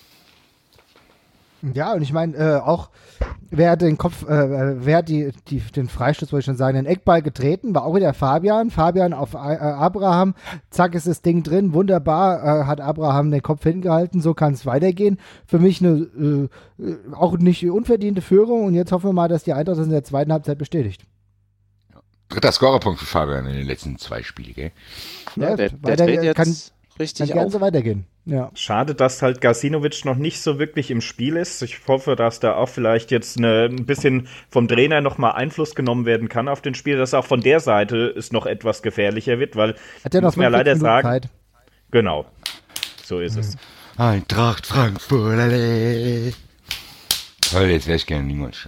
Ja, und ich meine, äh, auch wer hat den Kopf, äh, wer hat die, die, den Freistoß, wollte ich schon sagen, den Eckball getreten, war auch wieder Fabian. Fabian auf äh, Abraham, zack ist das Ding drin, wunderbar, äh, hat Abraham den Kopf hingehalten, so kann es weitergehen. Für mich eine äh, auch nicht unverdiente Führung und jetzt hoffen wir mal, dass die Eintracht das in der zweiten Halbzeit bestätigt. Dritter Scorerpunkt für Fabian in den letzten zwei Spielen, gell? Ja, ja der, der weiter, jetzt kann, richtig kann gerne auf. so weitergehen. Ja. Schade, dass halt Gacinovic noch nicht so wirklich im Spiel ist. Ich hoffe, dass da auch vielleicht jetzt eine, ein bisschen vom Trainer nochmal Einfluss genommen werden kann auf den Spiel, dass auch von der Seite es noch etwas gefährlicher wird, weil hat er noch muss man ja leider sagen. Zeit. Genau, so ist mhm. es. Eintracht Frankfurt, alle. Toll, jetzt wäre ich gerne in Ingolstadt.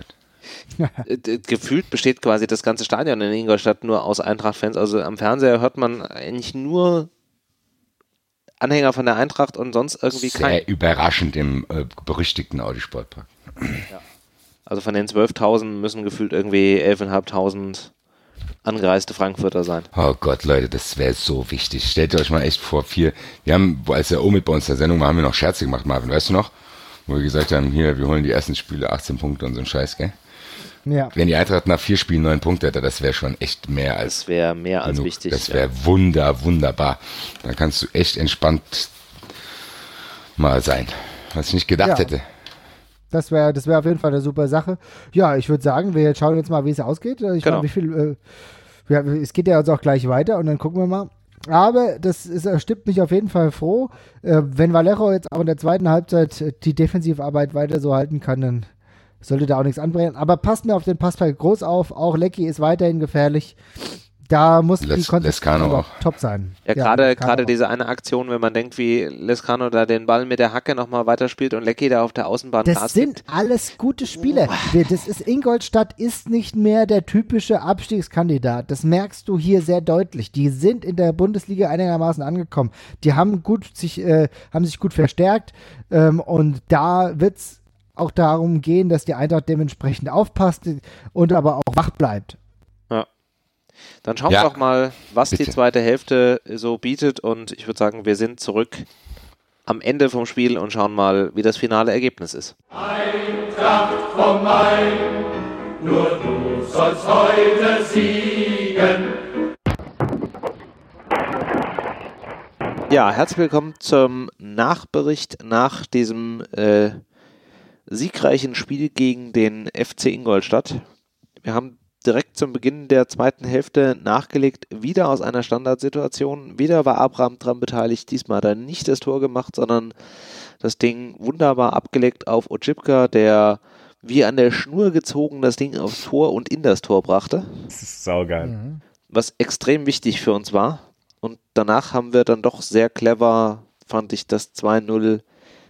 Gefühlt besteht quasi das ganze Stadion in Ingolstadt nur aus Eintracht-Fans. Also am Fernseher hört man eigentlich nur Anhänger von der Eintracht und sonst irgendwie kein. Sehr überraschend im äh, berüchtigten Audi Sportpark. Ja. Also von den zwölftausend müssen gefühlt irgendwie elftausendfünfhundert angereiste Frankfurter sein. Oh Gott, Leute, das wäre so wichtig. Stellt euch mal echt vor, vier, wir haben, als der Omid bei uns der Sendung war, haben wir noch Scherze gemacht, Marvin, weißt du noch? Wo wir gesagt haben, hier, wir holen die ersten Spiele achtzehn Punkte und so ein Scheiß, gell? Ja. Wenn die Eintracht nach vier Spielen neun Punkte hätte, das wäre schon echt mehr als Das wäre mehr als genug. wichtig. Das wäre ja. wunder, wunderbar. Da kannst du echt entspannt mal sein, was ich nicht gedacht ja. hätte. Das wäre das wär auf jeden Fall eine super Sache. Ja, ich würde sagen, wir schauen jetzt mal, wie es ausgeht. Ich genau. meine, wie viel, äh, ja, es geht ja uns auch gleich weiter und dann gucken wir mal. Aber das ist, stimmt mich auf jeden Fall froh. Äh, wenn Vallejo jetzt auch in der zweiten Halbzeit die Defensivarbeit weiter so halten kann, dann sollte da auch nichts anbrennen. Aber passt mir auf den Passball groß auf. Auch Lecky ist weiterhin gefährlich. Da muss Les, die Konsistenz auch top sein. Ja, gerade gerade diese eine Aktion, wenn man denkt, wie Lescano da den Ball mit der Hacke nochmal weiterspielt und Lecky da auf der Außenbahn Das Gas sind gibt. alles gute Spieler. Oh. Das ist Ingolstadt ist nicht mehr der typische Abstiegskandidat. Das merkst du hier sehr deutlich. Die sind in der Bundesliga einigermaßen angekommen. Die haben gut sich, äh, haben sich gut verstärkt ähm, und da wird's auch darum gehen, dass die Eintracht dementsprechend aufpasst und aber auch wach bleibt. Ja. Dann schauen ja, wir doch mal, was bitte. die zweite Hälfte so bietet und ich würde sagen, wir sind zurück am Ende vom Spiel und schauen mal, wie das finale Ergebnis ist. Eintracht vom Main, nur du sollst heute siegen. Ja, herzlich willkommen zum Nachbericht nach diesem äh, siegreichen Spiel gegen den F C Ingolstadt. Wir haben direkt zum Beginn der zweiten Hälfte nachgelegt, wieder aus einer Standardsituation. Wieder war Abraham dran beteiligt, diesmal hat er nicht das Tor gemacht, sondern das Ding wunderbar abgelegt auf Ojibka, der wie an der Schnur gezogen das Ding aufs Tor und in das Tor brachte. Das ist saugeil. Mhm. Was extrem wichtig für uns war. Und danach haben wir dann doch sehr clever, fand ich, das zwei null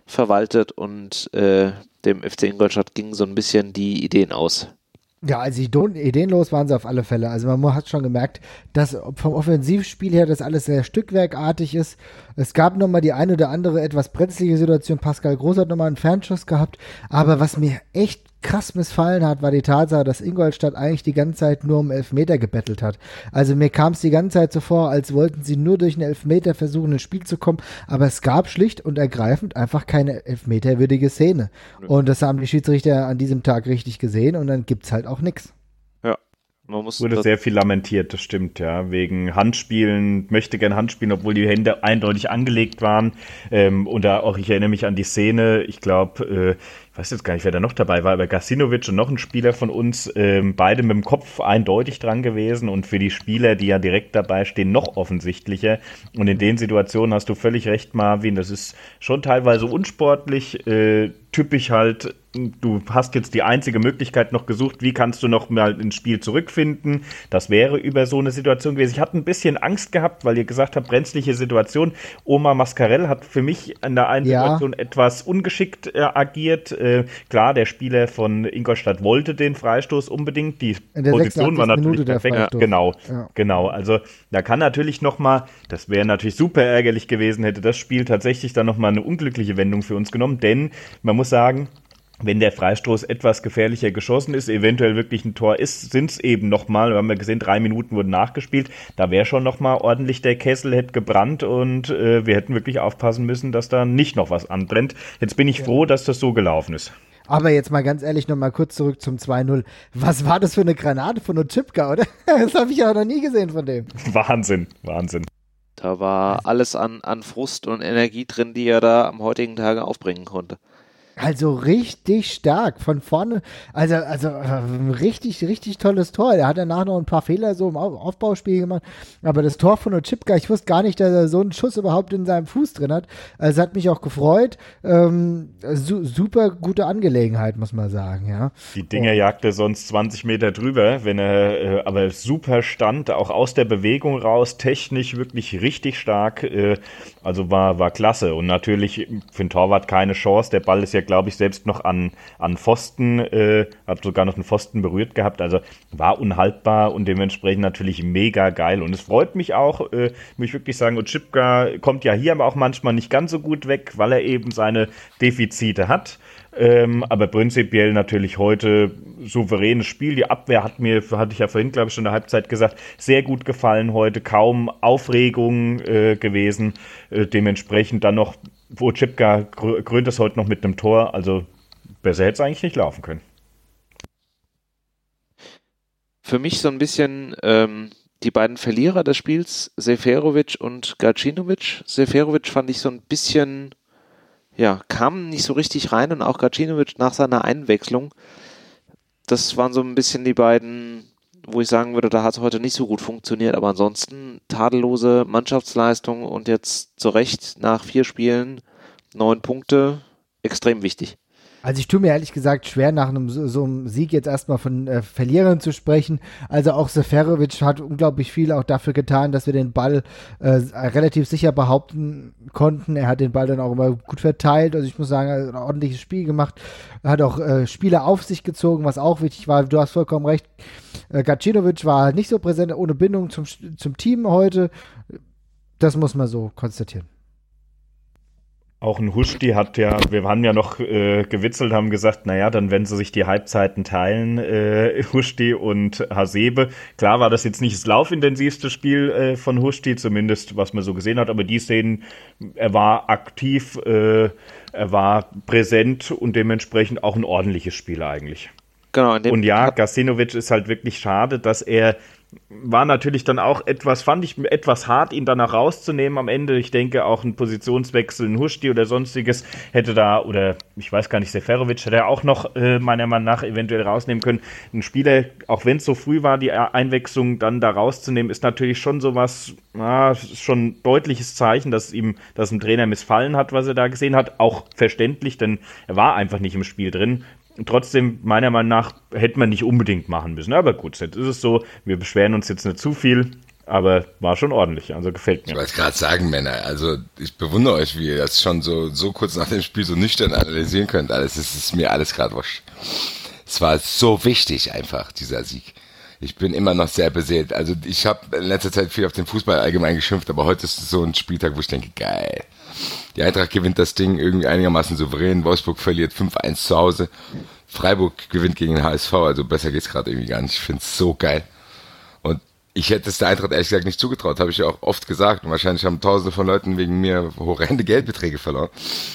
verwaltet und äh, dem F C Ingolstadt gingen so ein bisschen die Ideen aus. Ja, also ideenlos waren sie auf alle Fälle. Also man hat schon gemerkt, dass vom Offensivspiel her das alles sehr stückwerkartig ist. Es gab nochmal die eine oder andere etwas brenzlige Situation. Pascal Groß hat nochmal einen Fernschuss gehabt. Aber was mir echt krass missfallen hat, war die Tatsache, dass Ingolstadt eigentlich die ganze Zeit nur um Elfmeter gebettelt hat. Also mir kam es die ganze Zeit so vor, als wollten sie nur durch einen Elfmeter versuchen, ins Spiel zu kommen. Aber es gab schlicht und ergreifend einfach keine elfmeterwürdige Szene. Und das haben die Schiedsrichter an diesem Tag richtig gesehen und dann gibt's halt auch nichts. Ja. Man muss wurde sehr viel lamentiert, das stimmt, ja, wegen Handspielen, möchte gern Handspielen, obwohl die Hände eindeutig angelegt waren. Ähm, und da auch, ich erinnere mich an die Szene, ich glaube, äh, ich weiß jetzt gar nicht, wer da noch dabei war, aber Gacinovic und noch ein Spieler von uns, ähm, beide mit dem Kopf eindeutig dran gewesen und für die Spieler, die ja direkt dabei stehen, noch offensichtlicher. Und in den Situationen hast du völlig recht, Marvin, das ist schon teilweise unsportlich, äh, typisch halt, du hast jetzt die einzige Möglichkeit noch gesucht, wie kannst du noch mal ins Spiel zurückfinden. Das wäre über so eine Situation gewesen. Ich hatte ein bisschen Angst gehabt, weil ihr gesagt habt, brenzliche Situation. Omar Mascarell hat für mich an der einen ja. Situation etwas ungeschickt äh, agiert. Äh, klar, der Spieler von Ingolstadt wollte den Freistoß unbedingt. Die Position war natürlich perfekt. Genau, ja. genau. Also da kann natürlich noch mal, das wäre natürlich super ärgerlich gewesen, hätte das Spiel tatsächlich dann noch mal eine unglückliche Wendung für uns genommen, denn man muss sagen, wenn der Freistoß etwas gefährlicher geschossen ist, eventuell wirklich ein Tor ist, sind es eben nochmal, wir haben ja gesehen, drei Minuten wurden nachgespielt, da wäre schon nochmal ordentlich der Kessel, hätte gebrannt und äh, wir hätten wirklich aufpassen müssen, dass da nicht noch was anbrennt. Jetzt bin ich ja. froh, dass das so gelaufen ist. Aber jetzt mal ganz ehrlich nochmal kurz zurück zum zwei null. Was war das für eine Granate von Otschipka, oder? Das habe ich ja noch nie gesehen von dem. Wahnsinn, Wahnsinn. Da war alles an, an Frust und Energie drin, die er da am heutigen Tage aufbringen konnte. Also richtig stark, von vorne, also, also äh, richtig, richtig tolles Tor. Er hat danach noch ein paar Fehler so im Aufbauspiel gemacht, aber das Tor von Otschipka, ich wusste gar nicht, dass er so einen Schuss überhaupt in seinem Fuß drin hat. Also hat mich auch gefreut. Ähm, su- super gute Angelegenheit, muss man sagen, ja. Die Dinger oh. jagte sonst zwanzig Meter drüber, wenn er äh, aber super stand, auch aus der Bewegung raus, technisch wirklich richtig stark, äh, also war, war klasse und natürlich für den Torwart keine Chance, der Ball ist ja glaube ich, selbst noch an, an Pfosten, äh, hat sogar noch einen Pfosten berührt gehabt, also war unhaltbar und dementsprechend natürlich mega geil und es freut mich auch, äh, muss ich wirklich sagen, Otschipka kommt ja hier aber auch manchmal nicht ganz so gut weg, weil er eben seine Defizite hat, ähm, aber prinzipiell natürlich heute souveränes Spiel, die Abwehr hat mir, hatte ich ja vorhin, glaube ich, schon in der Halbzeit gesagt, sehr gut gefallen heute, kaum Aufregung äh, gewesen, äh, dementsprechend dann noch Otschipka krönt es heute noch mit einem Tor, also besser hätte es eigentlich nicht laufen können. Für mich so ein bisschen ähm, die beiden Verlierer des Spiels, Seferovic und Gacinovic. Seferovic fand ich so ein bisschen, ja, kam nicht so richtig rein und auch Gacinovic nach seiner Einwechslung. Das waren so ein bisschen die beiden, wo ich sagen würde, da hat es heute nicht so gut funktioniert, aber ansonsten tadellose Mannschaftsleistung und jetzt zu Recht nach vier Spielen neun Punkte, extrem wichtig. Also ich tue mir ehrlich gesagt schwer, nach einem so, so einem Sieg jetzt erstmal von äh, Verlierern zu sprechen. Also auch Seferovic hat unglaublich viel auch dafür getan, dass wir den Ball äh, relativ sicher behaupten konnten. Er hat den Ball dann auch immer gut verteilt. Also ich muss sagen, er hat ein ordentliches Spiel gemacht. Er hat auch äh, Spieler auf sich gezogen, was auch wichtig war. Du hast vollkommen recht. Äh, Gacinovic war halt nicht so präsent, ohne Bindung zum, zum Team heute. Das muss man so konstatieren. Auch ein Huschti hat ja, wir haben ja noch äh, gewitzelt, haben gesagt, naja, dann werden sie sich die Halbzeiten teilen, äh, Huschti und Hasebe. Klar war das jetzt nicht das laufintensivste Spiel äh, von Huschti, zumindest was man so gesehen hat, aber die Szenen, er war aktiv, äh, er war präsent und dementsprechend auch ein ordentliches Spiel eigentlich. Genau. In dem und ja, Gacinovic ist halt wirklich schade, dass er war natürlich dann auch etwas, fand ich etwas hart, ihn danach rauszunehmen am Ende. Ich denke auch ein Positionswechsel, ein Huschti oder sonstiges hätte da, oder ich weiß gar nicht, Seferovic hätte er auch noch äh, meiner Meinung nach eventuell rausnehmen können. Ein Spieler, auch wenn es so früh war, die Einwechslung dann da rauszunehmen, ist natürlich schon sowas, na, schon ein deutliches Zeichen, dass ihm, dass dem Trainer missfallen hat, was er da gesehen hat. Auch verständlich, denn er war einfach nicht im Spiel drin. Trotzdem, meiner Meinung nach, hätte man nicht unbedingt machen müssen. Aber gut, jetzt ist es so, wir beschweren uns jetzt nicht zu viel. aber war schon ordentlich, also gefällt mir. Ich wollte gerade sagen, Männer, also ich bewundere euch, wie ihr das schon so, so kurz nach dem Spiel so nüchtern analysieren könnt. Alles, es ist mir alles gerade wurscht. Es war so wichtig einfach, dieser Sieg. Ich bin immer noch sehr beseelt. Also ich habe in letzter Zeit viel auf den Fußball allgemein geschimpft, aber heute ist es so ein Spieltag, wo ich denke, geil. Die Eintracht gewinnt das Ding irgendwie einigermaßen souverän. Wolfsburg verliert fünf eins zu Hause. Freiburg gewinnt gegen den H S V, also besser geht's gerade irgendwie gar nicht. Ich find's so geil. Und ich hätte es der Eintracht ehrlich gesagt nicht zugetraut, habe ich ja auch oft gesagt. Und wahrscheinlich haben tausende von Leuten wegen mir horrende Geldbeträge verloren.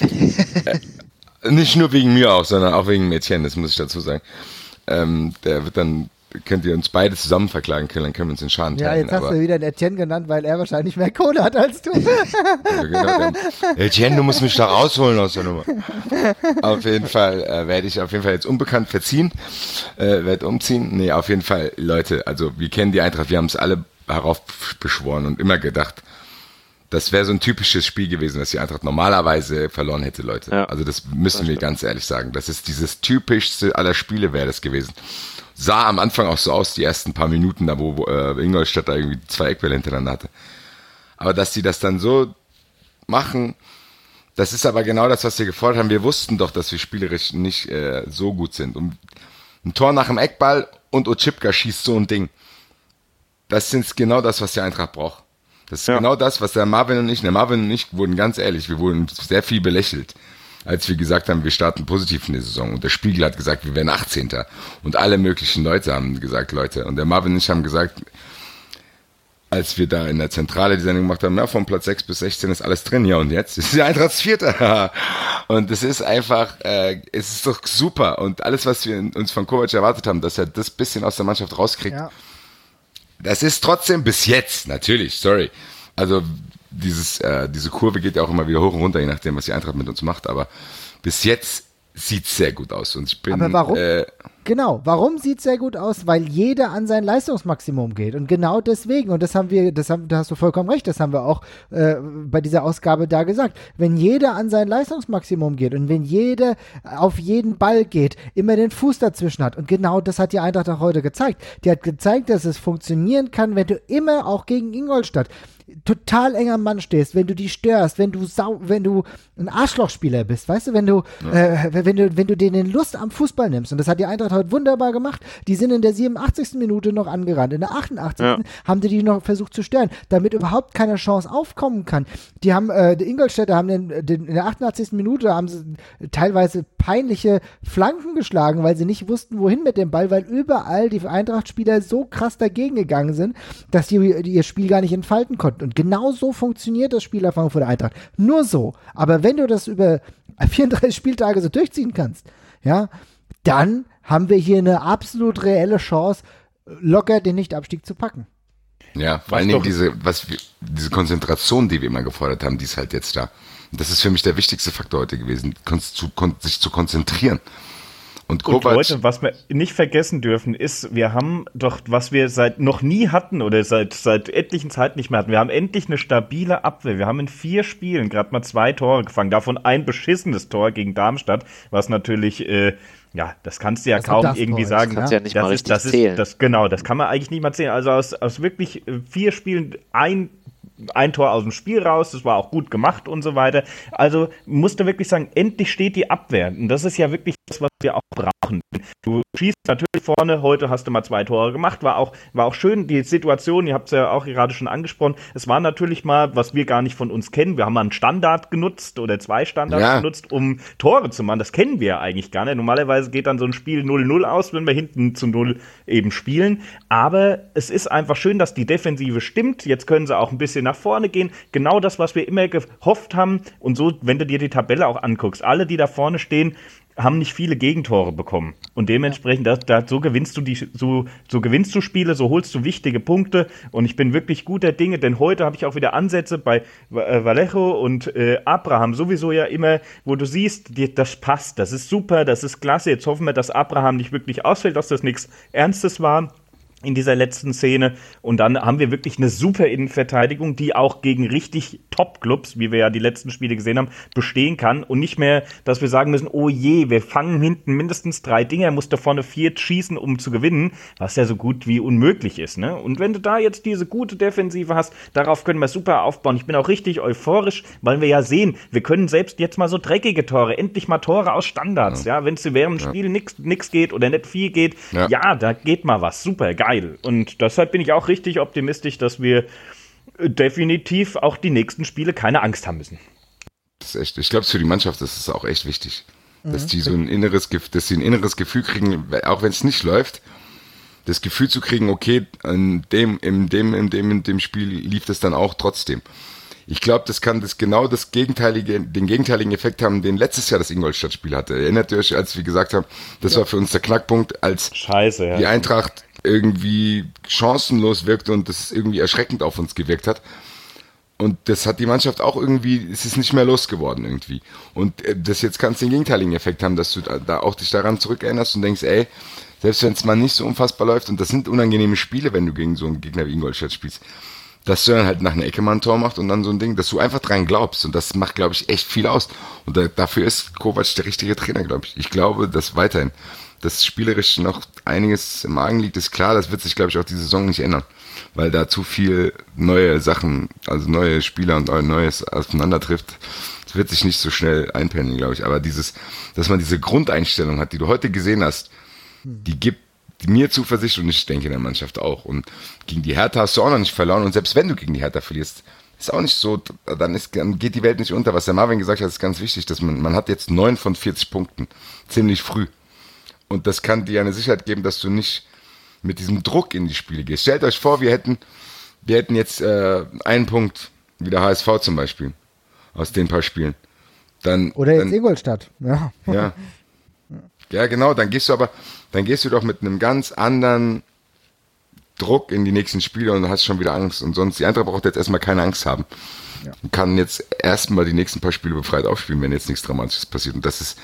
äh, nicht nur wegen mir auch, sondern auch wegen Mädchen, das muss ich dazu sagen. Ähm, der wird dann, könnt ihr uns beide zusammen verklagen können, dann können wir uns den Schaden Ja, teilen. jetzt hast aber du wieder einen Etienne genannt, weil er wahrscheinlich mehr Kohle hat als du. ja, genau, Etienne, du musst mich da rausholen aus der Nummer. Auf jeden Fall äh, werde ich auf jeden Fall jetzt unbekannt verziehen, äh, werde umziehen. Nee, auf jeden Fall, Leute, also wir kennen die Eintracht, wir haben es alle heraufbeschworen und immer gedacht, das wäre so ein typisches Spiel gewesen, das die Eintracht normalerweise verloren hätte, Leute. Ja, also das müssen das wir ganz ehrlich sagen. Das ist dieses typischste aller Spiele wäre das gewesen. Sah am Anfang auch so aus, die ersten paar Minuten, da wo äh, Ingolstadt da irgendwie zwei Eckbälle hintereinander hatte. Aber dass die das dann so machen, das ist aber genau das, was wir gefordert haben. Wir wussten doch, dass wir spielerisch nicht äh, so gut sind. Und ein Tor nach dem Eckball und Otschipka schießt so ein Ding. Das ist genau das, was die Eintracht braucht. Das ist ja genau das, was der Marvin und ich, der Marvin und ich wurden ganz ehrlich, wir wurden sehr viel belächelt, als wir gesagt haben, wir starten positiv in die Saison. Und der Spiegel hat gesagt, wir werden achtzehnter Und alle möglichen Leute haben gesagt, Leute. Und der Marvin und ich haben gesagt, als wir da in der Zentrale die Sendung gemacht haben, ja, von Platz sechs bis sechzehn ist alles drin. Ja, und jetzt ist die Eintracht Vierter. Und es ist einfach, äh, es ist doch super. Und alles, was wir uns von Kovac erwartet haben, dass er das bisschen aus der Mannschaft rauskriegt, ja. Das ist trotzdem bis jetzt, natürlich, sorry. Also dieses, äh, diese Kurve geht ja auch immer wieder hoch und runter, je nachdem, was die Eintracht mit uns macht. Aber bis jetzt sieht es sehr gut aus. Und ich bin, aber warum? Äh, Genau, warum sieht es sehr gut aus? Weil jeder an sein Leistungsmaximum geht. Und genau deswegen, und das haben wir, das haben, da hast du vollkommen recht, das haben wir auch äh, bei dieser Ausgabe da gesagt. Wenn jeder an sein Leistungsmaximum geht und wenn jeder auf jeden Ball geht, immer den Fuß dazwischen hat. Und genau das hat die Eintracht auch heute gezeigt. Die hat gezeigt, dass es funktionieren kann, wenn du immer auch gegen Ingolstadt total eng am Mann stehst, wenn du die störst, wenn du sau, wenn du ein Arschlochspieler bist, weißt du, wenn du, ja. äh, wenn du, wenn du denen Lust am Fußball nimmst, und das hat die Eintracht heute wunderbar gemacht, die sind in der siebenundachtzigsten Minute noch angerannt, in der achtundachtzigsten Ja. haben die die noch versucht zu stören, damit überhaupt keine Chance aufkommen kann. Die haben, äh, die Ingolstädter haben den, den, in der achtundachtzigsten Minute haben sie teilweise peinliche Flanken geschlagen, weil sie nicht wussten, wohin mit dem Ball, weil überall die Eintracht-Spieler so krass dagegen gegangen sind, dass die, die ihr Spiel gar nicht entfalten konnten. Und genau so funktioniert das Spielerfahrung von der Eintracht. Nur so. Aber wenn du das über vierunddreißig Spieltage so durchziehen kannst, ja, dann haben wir hier eine absolut reelle Chance, locker den Nichtabstieg zu packen. Ja, vor allen Dingen diese, was wir, diese Konzentration, die wir immer gefordert haben, die ist halt jetzt da. Und das ist für mich der wichtigste Faktor heute gewesen, zu, kon, sich zu konzentrieren. Und, und Leute, was wir nicht vergessen dürfen, ist, wir haben doch, was wir seit noch nie hatten oder seit seit etlichen Zeiten nicht mehr hatten, wir haben endlich eine stabile Abwehr. Wir haben in vier Spielen gerade mal zwei Tore gefangen, davon ein beschissenes Tor gegen Darmstadt, was natürlich, äh, ja, das kannst du ja also kaum irgendwie sagen. Das kannst du ja nicht das mal ist, richtig das zählen. Ist, das, genau, das kann man eigentlich nicht mal zählen. Also aus, aus wirklich vier Spielen ein ein Tor aus dem Spiel raus, das war auch gut gemacht und so weiter. Also musste wirklich sagen, endlich steht die Abwehr. Und das ist ja wirklich das, was wir auch brauchen. Du schießt natürlich vorne, heute hast du mal zwei Tore gemacht, war auch, war auch schön, die Situation, ihr habt es ja auch gerade schon angesprochen, es war natürlich mal, was wir gar nicht von uns kennen, wir haben mal einen Standard genutzt oder zwei Standards ja. genutzt, um Tore zu machen, das kennen wir ja eigentlich gar nicht. Normalerweise geht dann so ein Spiel null null aus, wenn wir hinten zu null eben spielen, aber es ist einfach schön, dass die Defensive stimmt, jetzt können sie auch ein bisschen nach vorne gehen, genau das, was wir immer gehofft haben und so, wenn du dir die Tabelle auch anguckst, alle, die da vorne stehen, haben nicht viele Gegentore bekommen. Und dementsprechend, da, da, so gewinnst du die, so, so gewinnst du Spiele, so holst du wichtige Punkte. Und ich bin wirklich guter Dinge, denn heute habe ich auch wieder Ansätze bei äh, Vallejo und äh, Abraham sowieso ja immer, wo du siehst, die, das passt, das ist super, das ist klasse. Jetzt hoffen wir, dass Abraham nicht wirklich ausfällt, dass das nichts Ernstes war. in dieser letzten Szene. Und dann haben wir wirklich eine super Innenverteidigung, die auch gegen richtig Top-Clubs, wie wir ja die letzten Spiele gesehen haben, bestehen kann. Und nicht mehr, dass wir sagen müssen, oh je, wir fangen hinten mindestens drei Dinger, muss da vorne vier schießen, um zu gewinnen, was ja so gut wie unmöglich ist. Ne? Und wenn du da jetzt diese gute Defensive hast, darauf können wir super aufbauen. Ich bin auch richtig euphorisch, weil wir ja sehen, wir können selbst jetzt mal so dreckige Tore, endlich mal Tore aus Standards. Ja, ja wenn es während dem Spiel nix, nix geht oder nicht viel geht, ja. ja, da geht mal was. Super, geil. Und deshalb bin ich auch richtig optimistisch, dass wir definitiv auch die nächsten Spiele keine Angst haben müssen. Das ist echt, ich glaube, für die Mannschaft ist es auch echt wichtig, dass mhm. die so ein inneres, dass sie ein inneres Gefühl kriegen, auch wenn es nicht läuft, das Gefühl zu kriegen, okay, in dem, in dem, in dem, in dem Spiel lief das dann auch trotzdem. Ich glaube, das kann das genau das gegenteilige, den gegenteiligen Effekt haben, den letztes Jahr das Ingolstadt-Spiel hatte. Erinnert ihr euch, als wir gesagt haben, das ja. war für uns der Knackpunkt, als Scheiße, ja. die Eintracht irgendwie chancenlos wirkte und das irgendwie erschreckend auf uns gewirkt hat. Und das hat die Mannschaft auch irgendwie, es ist nicht mehr losgeworden irgendwie. Und das jetzt kannst du den gegenteiligen Effekt haben, dass du da, da auch dich daran zurückerinnerst und denkst, ey, selbst wenn es mal nicht so unfassbar läuft, und das sind unangenehme Spiele, wenn du gegen so einen Gegner wie Ingolstadt spielst, dass du dann halt nach einer Ecke mal ein Tor machst und dann so ein Ding, dass du einfach dran glaubst. Und das macht, glaube ich, echt viel aus. Und da, dafür ist Kovac der richtige Trainer, glaube ich. Ich glaube, dass weiterhin das spielerisch noch einiges im Magen liegt, ist klar. Das wird sich, glaube ich, auch die Saison nicht ändern. Weil da zu viel neue Sachen, also neue Spieler und Neues aufeinander trifft. Es wird sich nicht so schnell einpendeln, glaube ich. Aber dieses, dass man diese Grundeinstellung hat, die du heute gesehen hast, die gibt mir Zuversicht und ich denke in der Mannschaft auch. Und gegen die Hertha hast du auch noch nicht verloren. Und selbst wenn du gegen die Hertha verlierst, ist auch nicht so, dann, ist, dann geht die Welt nicht unter. Was der Marvin gesagt hat, ist ganz wichtig, dass man, man hat jetzt neun von vierzig Punkten. Ziemlich früh. Und das kann dir eine Sicherheit geben, dass du nicht mit diesem Druck in die Spiele gehst. Stellt euch vor, wir hätten, wir hätten jetzt äh, einen Punkt, wie der H S V zum Beispiel, aus den paar Spielen. Dann, Oder jetzt dann, Ingolstadt. Ja. ja. Ja, genau, dann gehst du aber, dann gehst du doch mit einem ganz anderen Druck in die nächsten Spiele und hast schon wieder Angst. Und sonst, die Eintracht braucht jetzt erstmal keine Angst haben. Ja. Und kann jetzt erstmal die nächsten paar Spiele befreit aufspielen, wenn jetzt nichts Dramatisches passiert. Und das ist,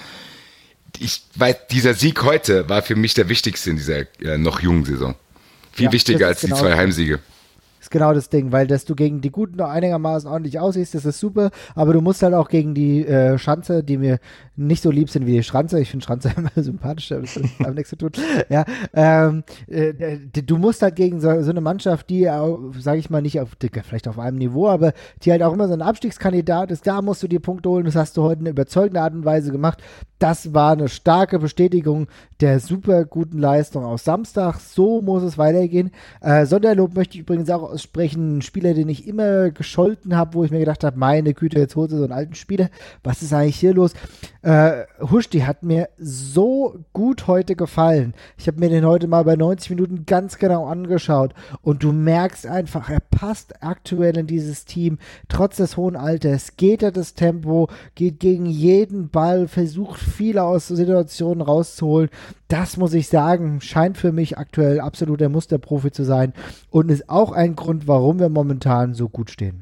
ich weiß, dieser Sieg heute war für mich der wichtigste in dieser äh, noch jungen Saison. Viel ja, wichtiger als genau die zwei Heimsiege. Ist genau das Ding, weil dass du gegen die Guten noch einigermaßen ordentlich aussiehst, das ist super, aber du musst halt auch gegen die äh, Schanze, die mir nicht so lieb sind wie die Schranze, ich finde Schranze immer sympathischer, das hat nichts zu tun, ja, ähm, äh, du musst halt gegen so, so eine Mannschaft, die, sage ich mal, nicht auf, vielleicht auf einem Niveau, aber die halt auch immer so ein Abstiegskandidat ist, da musst du dir Punkte holen, das hast du heute in überzeugender Art und Weise gemacht. Das war eine starke Bestätigung der super guten Leistung aus Samstag. So muss es weitergehen. Äh, Sonderlob möchte ich übrigens auch aussprechen. Ein Spieler, den ich immer gescholten habe, wo ich mir gedacht habe, meine Güte, jetzt holt sie so einen alten Spieler. Was ist eigentlich hier los? Äh, Huschti hat mir so gut heute gefallen. Ich habe mir den heute mal bei neunzig Minuten ganz genau angeschaut. Und du merkst einfach, er passt aktuell in dieses Team. Trotz des hohen Alters geht er das Tempo, geht gegen jeden Ball, versucht viele aus Situationen rauszuholen. Das muss ich sagen, scheint für mich aktuell absolut der Musterprofi zu sein und ist auch ein Grund, warum wir momentan so gut stehen.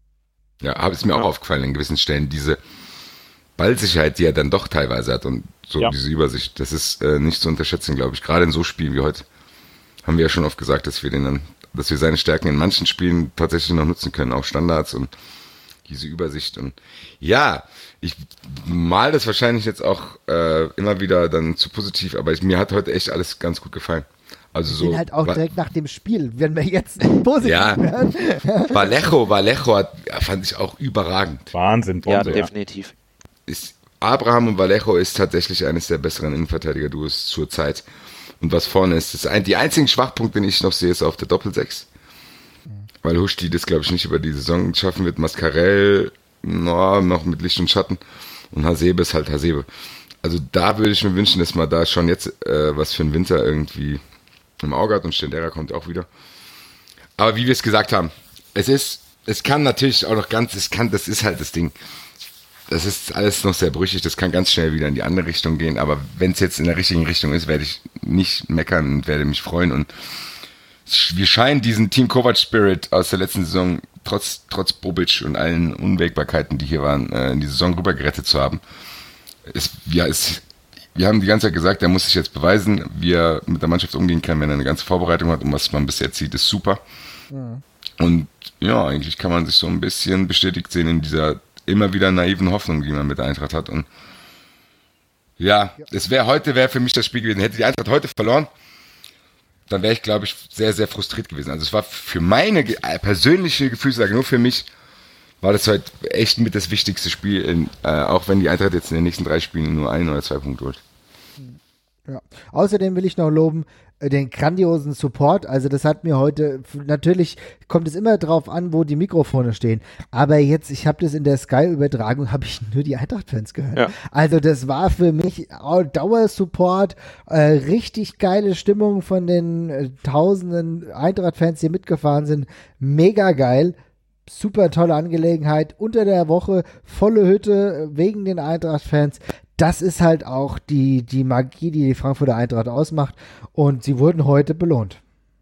Ja, ist mir auch aufgefallen in gewissen Stellen, diese Ballsicherheit, die er dann doch teilweise hat und so ja. diese Übersicht, das ist äh, nicht zu unterschätzen, glaube ich. Gerade in so Spielen wie heute haben wir ja schon oft gesagt, dass wir den dann, dass wir seine Stärken in manchen Spielen tatsächlich noch nutzen können, auch Standards und diese Übersicht. Und ja, ich mal das wahrscheinlich jetzt auch äh, immer wieder dann zu positiv, aber ich, mir hat heute echt alles ganz gut gefallen. Also so. Den halt auch direkt nach dem Spiel, wenn wir jetzt positiv ja, werden. Vallejo, Vallejo hat, ja, fand ich auch überragend. Wahnsinn. Ja, Bonzo, definitiv. Ist, Abraham und Vallejo ist tatsächlich eines der besseren Innenverteidiger-Duos zur Zeit. Und was vorne ist, das ein, die einzigen Schwachpunkte, den ich noch sehe, ist auf der Doppelsechs. Weil Huschti das, glaube ich, nicht über die Saison schaffen wird. Mascarell, no, noch mit Licht und Schatten. Und Hasebe ist halt Hasebe. Also da würde ich mir wünschen, dass man da schon jetzt äh, was für den Winter irgendwie im Auge hat. Und Stendera kommt auch wieder. Aber wie wir es gesagt haben, es ist, es kann natürlich auch noch ganz, es kann, das ist halt das Ding. Das ist alles noch sehr brüchig, das kann ganz schnell wieder in die andere Richtung gehen. Aber wenn es jetzt in der richtigen Richtung ist, werde ich nicht meckern und werde mich freuen. Und wir scheinen diesen Team Kovac Spirit aus der letzten Saison trotz trotz Bobic und allen Unwägbarkeiten, die hier waren, in die Saison rübergerettet zu haben. Es, ja, es, wir haben die ganze Zeit gesagt, er muss sich jetzt beweisen, wie er mit der Mannschaft umgehen kann, wenn er eine ganze Vorbereitung hat und was man bisher sieht, ist super. Mhm. Und ja, eigentlich kann man sich so ein bisschen bestätigt sehen in dieser immer wieder naiven Hoffnung, die man mit der Eintracht hat. Und ja, es wäre heute, wäre für mich das Spiel gewesen. Hätte die Eintracht heute verloren, dann wäre ich, glaube ich, sehr, sehr frustriert gewesen. Also es war für meine persönliche Gefühlslage, nur für mich, war das heute echt mit das wichtigste Spiel, in, äh, auch wenn die Eintracht jetzt in den nächsten drei Spielen nur ein oder zwei Punkte holt. Ja. Außerdem will ich noch loben, den grandiosen Support, also das hat mir heute, natürlich kommt es immer drauf an, wo die Mikrofone stehen, aber jetzt, ich habe das in der Sky-Übertragung, habe ich nur die Eintracht-Fans gehört. Ja. Also das war für mich Dauersupport, äh, richtig geile Stimmung von den äh, tausenden Eintracht-Fans, die mitgefahren sind, mega geil. Super tolle Angelegenheit, unter der Woche, volle Hütte wegen den Eintracht-Fans. Das ist halt auch die, die Magie, die die Frankfurter Eintracht ausmacht, und sie wurden heute belohnt.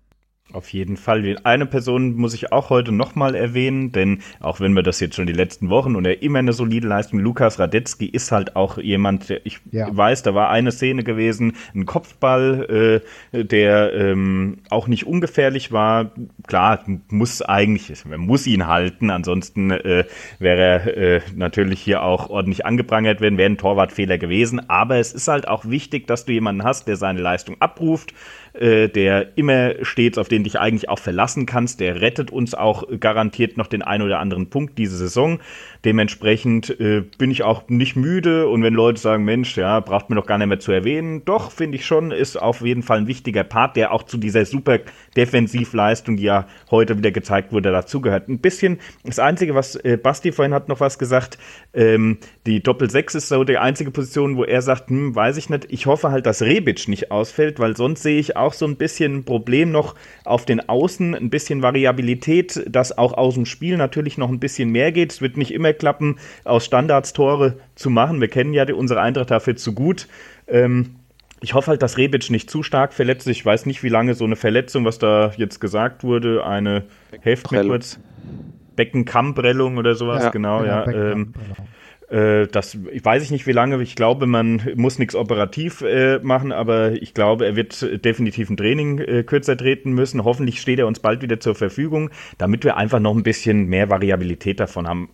Auf jeden Fall. Eine Person muss ich auch heute nochmal erwähnen, denn auch wenn wir das jetzt schon die letzten Wochen und er immer eine solide Leistung, Lukas Radetzky ist halt auch jemand, der, ich ja. weiß, da war eine Szene gewesen, ein Kopfball, äh, der ähm, auch nicht ungefährlich war. Klar, muss eigentlich, man muss ihn halten, ansonsten äh, wäre er äh, natürlich hier auch ordentlich angeprangert werden, wäre ein Torwartfehler gewesen, aber es ist halt auch wichtig, dass du jemanden hast, der seine Leistung abruft, äh, der immer steht, auf den dich eigentlich auch verlassen kannst, der rettet uns auch garantiert noch den einen oder anderen Punkt diese Saison. Dementsprechend äh, bin ich auch nicht müde, und wenn Leute sagen, Mensch, ja, braucht man doch gar nicht mehr zu erwähnen, doch, finde ich schon, ist auf jeden Fall ein wichtiger Part, der auch zu dieser super Defensivleistung, die ja heute wieder gezeigt wurde, dazugehört. Ein bisschen, das Einzige, was äh, Basti vorhin hat noch was gesagt, ähm, die Doppel-Sechs ist so die einzige Position, wo er sagt, hm, weiß ich nicht, ich hoffe halt, dass Rebic nicht ausfällt, weil sonst sehe ich auch so ein bisschen ein Problem noch auf den Außen, ein bisschen Variabilität, dass auch aus dem Spiel natürlich noch ein bisschen mehr geht. Es wird nicht immer klappen, aus Standards Tore zu machen. Wir kennen ja die, unsere Eintracht dafür zu gut. Ähm, ich hoffe halt, dass Rebic nicht zu stark verletzt ist. Ich weiß nicht, wie lange so eine Verletzung, was da jetzt gesagt wurde, eine Heft mit kurz Beckenkammprellung oder sowas, ja, genau, ja. ja ähm, äh, das ich weiß ich nicht, wie lange. Ich glaube, man muss nichts operativ äh, machen, aber ich glaube, er wird definitiv ein Training äh, kürzer treten müssen. Hoffentlich steht er uns bald wieder zur Verfügung, damit wir einfach noch ein bisschen mehr Variabilität davon haben.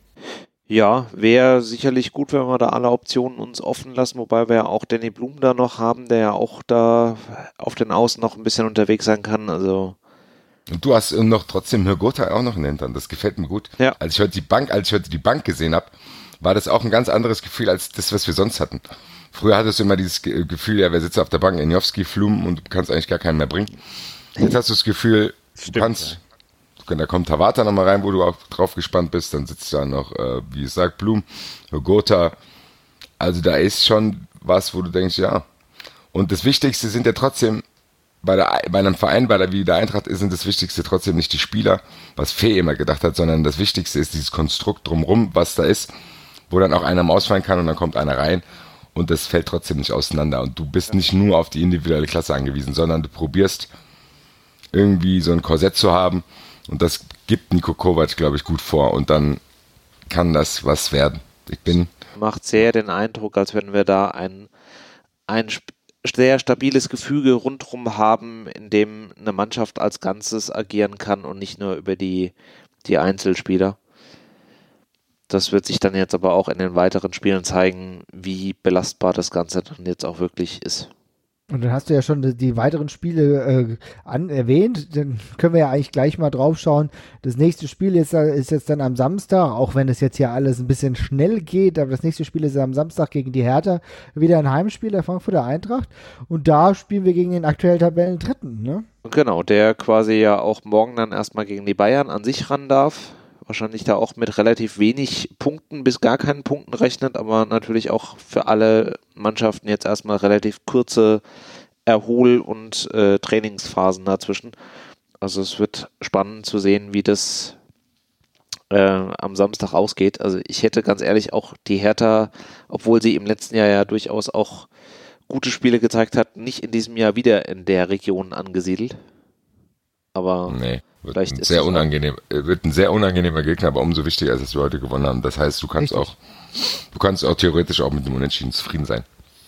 Ja, wäre sicherlich gut, wenn wir da alle Optionen uns offen lassen, wobei wir ja auch Danny Blum da noch haben, der ja auch da auf den Außen noch ein bisschen unterwegs sein kann, also. Und du hast noch trotzdem Hörgotha auch noch in den Hintern, das gefällt mir gut. Ja. Als ich heute die Bank, als ich heute die Bank gesehen habe, war das auch ein ganz anderes Gefühl als das, was wir sonst hatten. Früher hattest du immer dieses Gefühl, ja, wer sitzt auf der Bank, Enjowski, Flum, und du kannst eigentlich gar keinen mehr bringen. Jetzt hast du das Gefühl, Stimmt, du kannst, ja. da kommt Tawata nochmal rein, wo du auch drauf gespannt bist, dann sitzt da noch, äh, wie es sagt, Blum, Hörgotha. Also da ist schon was, wo du denkst, ja. Und das Wichtigste sind ja trotzdem, bei, der, bei einem Verein, bei der, wie der Eintracht ist, sind das Wichtigste trotzdem nicht die Spieler, was Fee immer gedacht hat, sondern das Wichtigste ist dieses Konstrukt drumherum, was da ist, wo dann auch einer mal ausfallen kann und dann kommt einer rein und das fällt trotzdem nicht auseinander. Und du bist nicht nur auf die individuelle Klasse angewiesen, sondern du probierst irgendwie so ein Korsett zu haben, und das gibt Niko Kovac, glaube ich, gut vor, und dann kann das was werden. Ich bin... Macht sehr den Eindruck, als wenn wir da ein, ein sehr stabiles Gefüge rundherum haben, in dem eine Mannschaft als Ganzes agieren kann und nicht nur über die, die Einzelspieler. Das wird sich dann jetzt aber auch in den weiteren Spielen zeigen, wie belastbar das Ganze dann jetzt auch wirklich ist. Und dann hast du ja schon die, die weiteren Spiele äh, an, erwähnt. Dann können wir ja eigentlich gleich mal drauf schauen. Das nächste Spiel ist, ist jetzt dann am Samstag, auch wenn das jetzt hier alles ein bisschen schnell geht, aber das nächste Spiel ist am Samstag gegen die Hertha. Wieder ein Heimspiel der Frankfurter Eintracht. Und da spielen wir gegen den aktuell Tabellendritten, ne? Genau, der quasi ja auch morgen dann erstmal gegen die Bayern an sich ran darf. Wahrscheinlich da auch mit relativ wenig Punkten bis gar keinen Punkten rechnet, aber natürlich auch für alle Mannschaften jetzt erstmal relativ kurze Erhol- und äh, Trainingsphasen dazwischen. Also es wird spannend zu sehen, wie das äh, am Samstag ausgeht. Also ich hätte ganz ehrlich auch die Hertha, obwohl sie im letzten Jahr ja durchaus auch gute Spiele gezeigt hat, nicht in diesem Jahr wieder in der Region angesiedelt. Aber nee. Wird vielleicht ein ist sehr unangenehm, wird ein sehr unangenehmer Gegner, aber umso wichtiger ist, dass wir heute gewonnen haben. Das heißt, du kannst Richtig. auch, du kannst auch theoretisch auch mit dem Unentschieden zufrieden sein.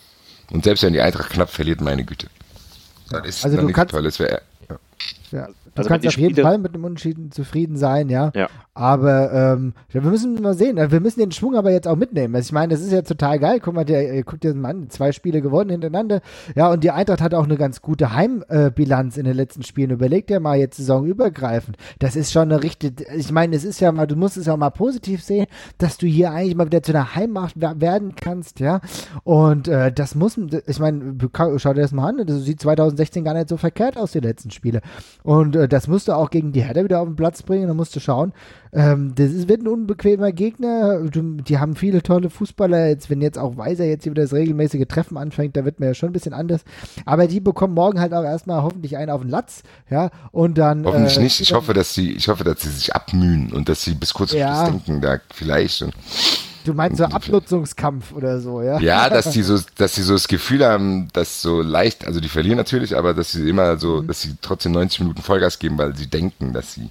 Und selbst wenn die Eintracht knapp verliert, meine Güte. Das ist also dann du kannst, Tolles. Wär, ja. Ja. Du Also kannst auf jeden Spiele Fall mit einem Unentschieden zufrieden sein, ja. Ja. Aber ähm, ja, wir müssen mal sehen. Wir müssen den Schwung aber jetzt auch mitnehmen. Also ich meine, das ist ja total geil. Guck mal, der, guck dir das mal an, zwei Spiele gewonnen hintereinander. Ja, und die Eintracht hat auch eine ganz gute Heimbilanz äh, in den letzten Spielen. Überleg dir mal jetzt saisonübergreifend. Das ist schon eine richtige, ich meine, es ist ja mal, du musst es ja mal positiv sehen, dass du hier eigentlich mal wieder zu einer Heimmacht werden kannst, ja. Und äh, das muss, ich meine, schau dir das mal an, das sieht zwanzig sechzehn gar nicht so verkehrt aus, die letzten Spiele. Und äh, das musst du auch gegen die Hertha wieder auf den Platz bringen. Da musst du schauen, ähm, das ist, wird ein unbequemer Gegner. Du, die haben viele tolle Fußballer. Jetzt, wenn jetzt auch Weiser jetzt hier wieder das regelmäßige Treffen anfängt, da wird mir ja schon ein bisschen anders. Aber die bekommen morgen halt auch erstmal hoffentlich einen auf den Latz. Ja, und dann. Hoffentlich äh, nicht. Ich hoffe, dass sie, ich hoffe, dass sie sich abmühen und dass sie bis kurz vor Ja. Schluss denken, da vielleicht. Und Du meinst so Abnutzungskampf oder so, ja? ja, dass die so, dass sie so das Gefühl haben, dass so leicht, also die verlieren natürlich, aber dass sie immer so, Mhm. dass sie trotzdem neunzig Minuten Vollgas geben, weil sie denken, dass sie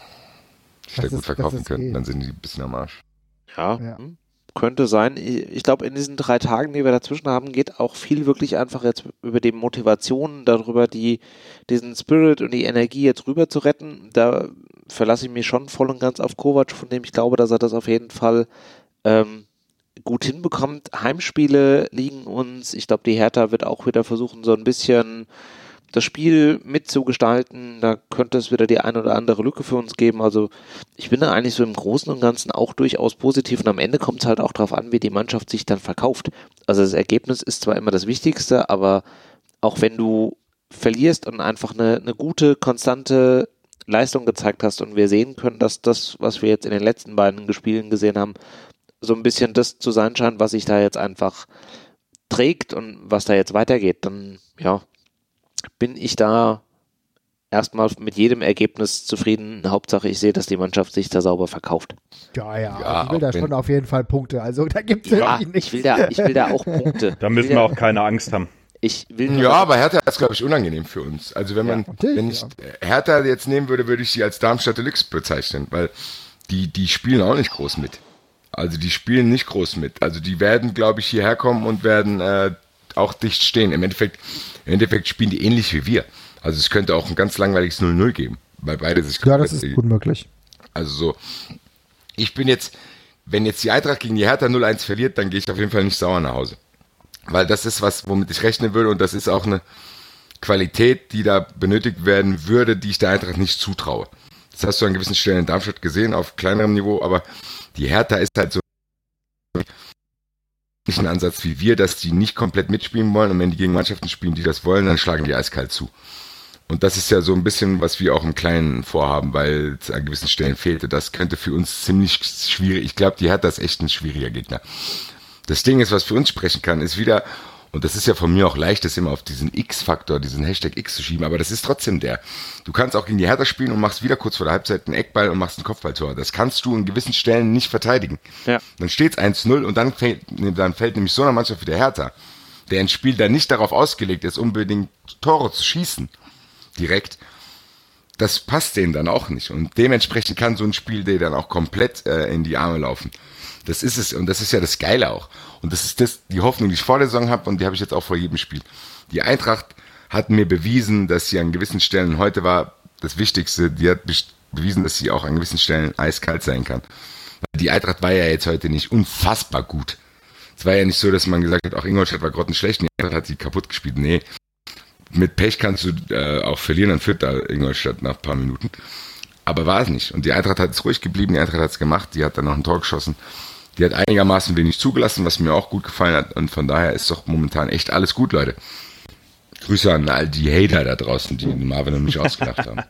sich da Das gut ist- verkaufen das ist können. eh- Dann sind die ein bisschen am Arsch. Ja, Ja. hm, könnte sein. Ich ich glaube, in diesen drei Tagen, die wir dazwischen haben, geht auch viel wirklich einfach jetzt über die Motivation, darüber die, diesen Spirit und die Energie jetzt rüber zu retten. Da verlasse ich mich schon voll und ganz auf Kovac, von dem ich glaube, dass er das auf jeden Fall ähm, gut hinbekommt. Heimspiele liegen uns. Ich glaube, die Hertha wird auch wieder versuchen, so ein bisschen das Spiel mitzugestalten. Da könnte es wieder die eine oder andere Lücke für uns geben. Also ich bin da eigentlich so im Großen und Ganzen auch durchaus positiv und am Ende kommt es halt auch darauf an, wie die Mannschaft sich dann verkauft. Also das Ergebnis ist zwar immer das Wichtigste, aber auch wenn du verlierst und einfach eine, eine gute, konstante Leistung gezeigt hast und wir sehen können, dass das, was wir jetzt in den letzten beiden Spielen gesehen haben, so ein bisschen das zu sein scheint, was sich da jetzt einfach trägt und was da jetzt weitergeht, dann ja, bin ich da erstmal mit jedem Ergebnis zufrieden. Hauptsache, ich sehe, dass die Mannschaft sich da sauber verkauft. Ja, ja. Ja, ich will da auch wenn- schon auf jeden Fall Punkte. Also da gibt es Ja, irgendwie nichts. ich will da, ich will da auch Punkte. Da müssen ich will wir da, auch keine Angst haben. ich will nur- Ja, aber Hertha ist, glaube ich, unangenehm für uns. Also wenn man, natürlich, wenn ich ja. Hertha jetzt nehmen würde, würde ich sie als Darmstadt Deluxe bezeichnen, weil die, die spielen auch nicht groß mit. Also die spielen nicht groß mit. Also die werden, glaube ich, hierher kommen und werden äh, auch dicht stehen. Im Endeffekt, im Endeffekt spielen die ähnlich wie wir. Also es könnte auch ein ganz langweiliges null null geben, weil beide sich Ja, das komplett- ist gut möglich. Also so, ich bin jetzt, wenn jetzt die Eintracht gegen die Hertha null eins verliert, dann gehe ich auf jeden Fall nicht sauer nach Hause. Weil das ist was, womit ich rechnen würde und das ist auch eine Qualität, die da benötigt werden würde, die ich der Eintracht nicht zutraue. Das hast du an gewissen Stellen in Darmstadt gesehen, auf kleinerem Niveau, aber die Hertha ist halt so nicht ein Ansatz wie wir, dass die nicht komplett mitspielen wollen und wenn die gegen Mannschaften spielen, die das wollen, dann schlagen die eiskalt zu. Und das ist ja so ein bisschen, was wir auch im Kleinen vorhaben, weil es an gewissen Stellen fehlte. Das könnte für uns ziemlich schwierig. Ich glaube, die Hertha ist echt ein schwieriger Gegner. Das Ding ist, was für uns sprechen kann, ist wieder, und das ist ja von mir auch leicht, das immer auf diesen X-Faktor, diesen Hashtag X zu schieben, aber das ist trotzdem der. Du kannst auch gegen die Hertha spielen und machst wieder kurz vor der Halbzeit einen Eckball und machst ein Kopfballtor. Das kannst du in gewissen Stellen nicht verteidigen. Ja. Dann steht es eins null und dann fällt, dann fällt nämlich so eine Mannschaft wie der Hertha, der ein Spiel dann nicht darauf ausgelegt ist, unbedingt Tore zu schießen, direkt, das passt denen dann auch nicht. Und dementsprechend kann so ein Spiel dir dann auch komplett äh, in die Arme laufen. Das ist es und das ist ja das Geile auch. Und das ist das, die Hoffnung, die ich vor der Saison habe und die habe ich jetzt auch vor jedem Spiel. Die Eintracht hat mir bewiesen, dass sie an gewissen Stellen, heute war das Wichtigste, die hat bewiesen, dass sie auch an gewissen Stellen eiskalt sein kann. Die Eintracht war ja jetzt heute nicht unfassbar gut. Es war ja nicht so, dass man gesagt hat, auch Ingolstadt war grottenschlecht, die Eintracht hat sie kaputt gespielt. Nee, mit Pech kannst du äh, auch verlieren, dann führt da Ingolstadt nach ein paar Minuten. Aber war es nicht. Und die Eintracht hat es ruhig geblieben, die Eintracht hat es gemacht, die hat dann noch ein Tor geschossen. Die hat einigermaßen wenig zugelassen, was mir auch gut gefallen hat. Und von daher ist doch momentan echt alles gut, Leute. Grüße an all die Hater da draußen, die den Marvin und mich ausgelacht haben.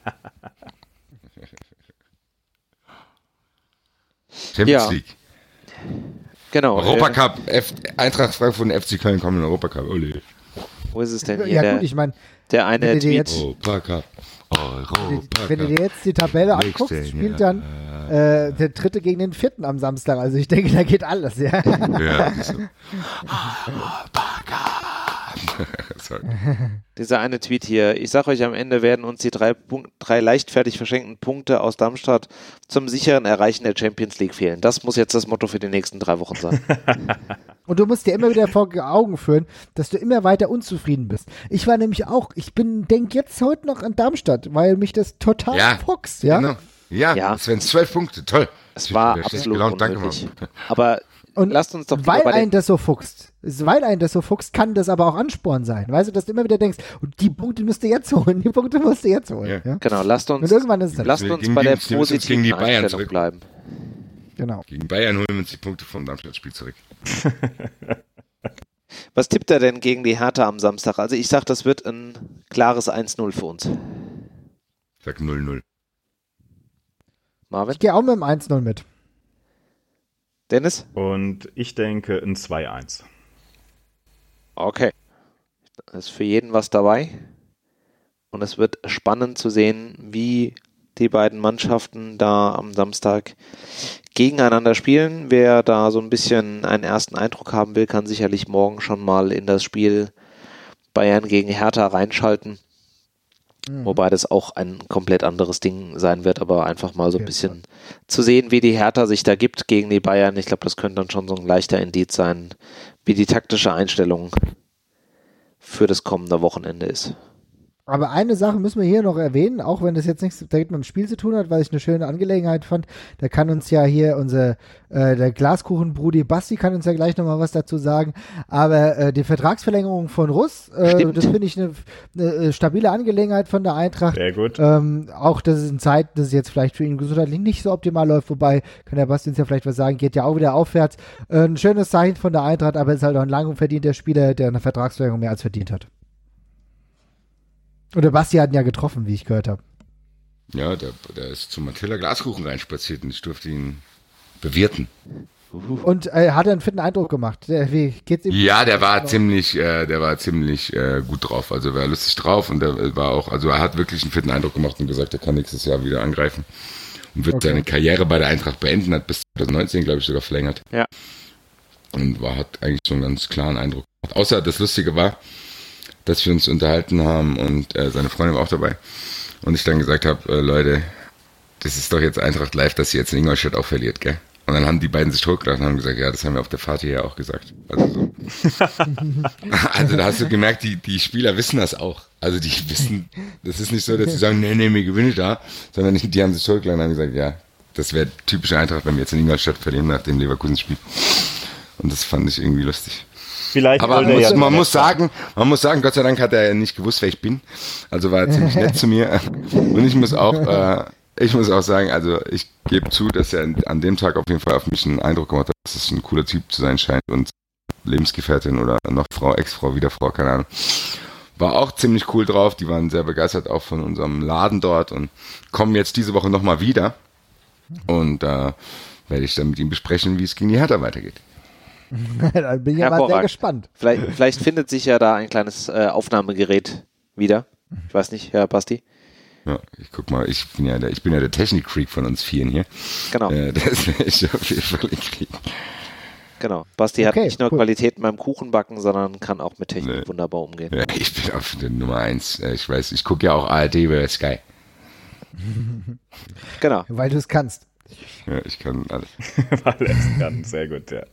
Champions Ja. League. Genau. Europacup, F- Eintracht Frankfurt und F C Köln kommen in den Europacup. Ole. Wo ist es denn hier? Ja der, gut, ich meine, der eine wenn du dir Tweet. jetzt- Europacup. Europacup. wenn du dir jetzt die Tabelle anguckst, Nächsten spielt Jahr. dann äh, der dritte gegen den vierten am Samstag. Also ich denke, da geht alles, ja. Ja, so. sagen. Dieser eine Tweet hier. Ich sage euch, am Ende werden uns die drei, Punk- drei leichtfertig verschenkten Punkte aus Darmstadt zum sicheren Erreichen der Champions League fehlen. Das muss jetzt das Motto für die nächsten drei Wochen sein. Und du musst dir immer wieder vor Augen führen, dass du immer weiter unzufrieden bist. Ich war nämlich auch, ich bin, denk jetzt heute noch an Darmstadt, weil mich das total Ja, fuchst, ja. Genau. Ja, Ja. es wären zwölf Punkte, toll. Es war Ich bin absolut gelaunt, danke, unmöglich. Mann. Aber Und lasst uns doch lieber weil bei einen den, das so fuchst, weil einen das so fuchst, kann das aber auch Ansporn sein. Weißt du, dass du immer wieder denkst, die Punkte müsst ihr jetzt holen, die Punkte musst du jetzt holen. Ja. Ja. genau, lasst uns, Und irgendwann ist es dann- lasst uns Gegen bei die- der wir müssen jetzt gegen positiven die Bayern Einstellung zurück. bleiben. Genau. Gegen Bayern holen wir uns die Punkte vom Darmstadt-Spiel zurück. Was tippt er denn gegen die Hertha am Samstag? Also ich sag, das wird ein klares eins null für uns. Ich sag null null. Marvin? Ich gehe auch mit dem eins null mit. Dennis? Und ich denke ein zwei eins. Okay. Da ist für jeden was dabei. Und es wird spannend zu sehen, wie die beiden Mannschaften da am Samstag gegeneinander spielen. Wer da so ein bisschen einen ersten Eindruck haben will, kann sicherlich morgen schon mal in das Spiel Bayern gegen Hertha reinschalten. Mhm. Wobei das auch ein komplett anderes Ding sein wird, aber einfach mal so ein Okay, bisschen zu sehen, wie die Hertha sich da gibt gegen die Bayern. Ich glaube, das könnte dann schon so ein leichter Indiz sein, wie die taktische Einstellung für das kommende Wochenende ist. Aber eine Sache müssen wir hier noch erwähnen, auch wenn das jetzt nichts direkt mit dem Spiel zu tun hat, weil ich eine schöne Angelegenheit fand. Da kann uns ja hier unser, äh, der Glaskuchenbrudi Basti kann uns ja gleich nochmal was dazu sagen. Aber äh, die Vertragsverlängerung von Russ, äh, Stimmt. das finde ich eine, eine stabile Angelegenheit von der Eintracht. Sehr gut. Ähm, auch, dass es in Zeit, dass es jetzt vielleicht für ihn gesundheitlich nicht so optimal läuft, wobei, kann der Basti uns ja vielleicht was sagen, geht ja auch wieder aufwärts. Äh, ein schönes Zeichen von der Eintracht, aber es ist halt auch ein lang verdienter Spieler, der eine Vertragsverlängerung mehr als verdient hat. Und der Basti hat ihn ja getroffen, wie ich gehört habe. Ja, der, der ist zu Matilda Glaskuchen reinspaziert und ich durfte ihn bewirten. Und äh, hat er einen fitten Eindruck gemacht. Der, wie geht's ihm? Ja, der war ziemlich, äh, der war ziemlich äh, gut drauf. Also er war lustig drauf und der war auch, also er hat wirklich einen fitten Eindruck gemacht und gesagt, er kann nächstes Jahr wieder angreifen und wird Okay. seine Karriere bei der Eintracht beenden, hat bis zwanzig neunzehn, glaube ich, sogar verlängert. Ja. Und war, hat eigentlich so einen ganz klaren Eindruck gemacht. Außer das Lustige war, dass wir uns unterhalten haben und äh, seine Freundin war auch dabei. Und ich dann gesagt habe, äh, Leute, das ist doch jetzt Eintracht live, dass sie jetzt in Ingolstadt auch verliert, gell? Und dann haben die beiden sich totgelacht und haben gesagt, ja, das haben wir auf der Fahrt hierher auch gesagt. Also, so. Also da hast du gemerkt, die, die Spieler wissen das auch. Also die wissen, das ist nicht so, dass sie sagen, nee, nee, mir gewinne ich da, sondern die, die haben sich totgelacht und haben gesagt, ja, das wäre typische Eintracht, wenn wir jetzt in Ingolstadt verlieren nach dem Leverkusen-Spiel. Und das fand ich irgendwie lustig. Vielleicht Aber wollte man, er muss, ja man muss sagen, man muss sagen, Gott sei Dank hat er ja nicht gewusst, wer ich bin. Also war er ziemlich nett zu mir. Und ich muss auch, äh, ich muss auch sagen, also ich gebe zu, dass er an dem Tag auf jeden Fall auf mich einen Eindruck gemacht hat, dass es ein cooler Typ zu sein scheint und Lebensgefährtin oder noch Frau, Ex-Frau, wieder Frau, keine Ahnung. War auch ziemlich cool drauf. Die waren sehr begeistert auch von unserem Laden dort und kommen jetzt diese Woche nochmal wieder. Und da äh, werde ich dann mit ihm besprechen, wie es gegen die Hertha weitergeht. Da bin ich ja mal sehr Hervorragend. gespannt. Vielleicht, vielleicht findet sich ja da ein kleines äh, Aufnahmegerät wieder. Ich weiß nicht, Herr Basti. Ja, ich guck mal, ich bin ja der, ich bin ja der Technik-Freak von uns Vieren hier. Genau, Äh, das werde ich auf jeden Fall hinkriegen. genau. Basti hat Okay, nicht nur cool. Qualitäten beim Kuchenbacken, sondern kann auch mit Technik Nee. wunderbar umgehen. Ja, ich bin auf der Nummer eins. Äh, Ich weiß, ich gucke ja auch A R D bei Sky. Genau. Weil du es kannst. Ja, ich kann alles. Alles kann. Sehr gut, ja.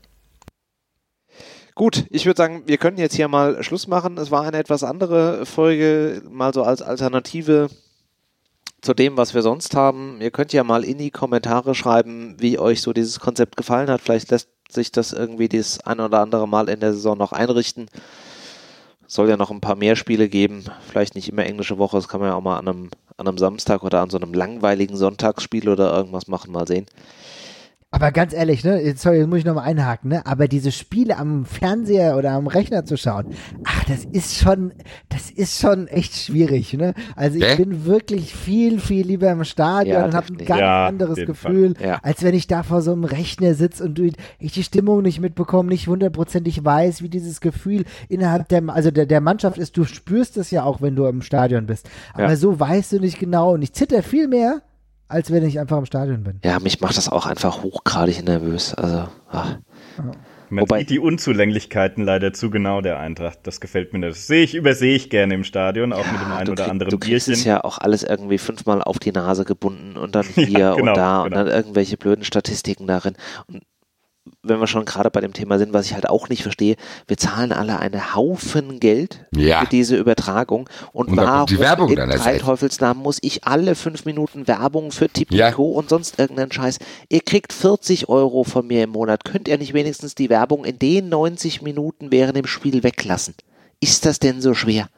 Gut, ich würde sagen, wir können jetzt hier mal Schluss machen. Es war eine etwas andere Folge, mal so als Alternative zu dem, was wir sonst haben. Ihr könnt ja mal in die Kommentare schreiben, wie euch so dieses Konzept gefallen hat. Vielleicht lässt sich das irgendwie das ein oder andere Mal in der Saison noch einrichten. Soll ja noch ein paar mehr Spiele geben. Vielleicht nicht immer englische Woche, das kann man ja auch mal an einem, an einem Samstag oder an so einem langweiligen Sonntagsspiel oder irgendwas machen, mal sehen. Aber ganz ehrlich, ne, jetzt, sorry, jetzt muss ich nochmal einhaken, ne, aber diese Spiele am Fernseher oder am Rechner zu schauen, ach, das ist schon, das ist schon echt schwierig, ne. Also ich Hä? bin wirklich viel, viel lieber im Stadion Ja, und habe ein definitiv. ganz Ja, anderes auf jeden Gefühl, Fall. Ja. als wenn ich da vor so einem Rechner sitze und du, ich die Stimmung nicht mitbekomme, nicht hundertprozentig weiß, wie dieses Gefühl innerhalb der, also der, der Mannschaft ist. Du spürst es ja auch, wenn du im Stadion bist. Aber Ja. so weißt du nicht genau und ich zitter viel mehr, als wenn ich einfach im Stadion bin. Ja, mich macht das auch einfach hochgradig nervös. Also, ach. Man Wobei, sieht die Unzulänglichkeiten leider zu genau der Eintracht. Das gefällt mir nicht. Das sehe ich, übersehe ich gerne im Stadion, auch ja, mit dem einen oder krieg, anderen du Bierchen. Das ist ja auch alles irgendwie fünfmal auf die Nase gebunden und dann hier ja, genau, und da genau. und dann irgendwelche blöden Statistiken darin. Und wenn wir schon gerade bei dem Thema sind, was ich halt auch nicht verstehe, wir zahlen alle einen Haufen Geld ja. für diese Übertragung und, und warum die Werbung in drei Teufelsnamen muss ich alle fünf Minuten Werbung für Tipico ja. und sonst irgendeinen Scheiß. Ihr kriegt vierzig Euro von mir im Monat. Könnt ihr nicht wenigstens die Werbung in den neunzig Minuten während dem Spiel weglassen? Ist das denn so schwer?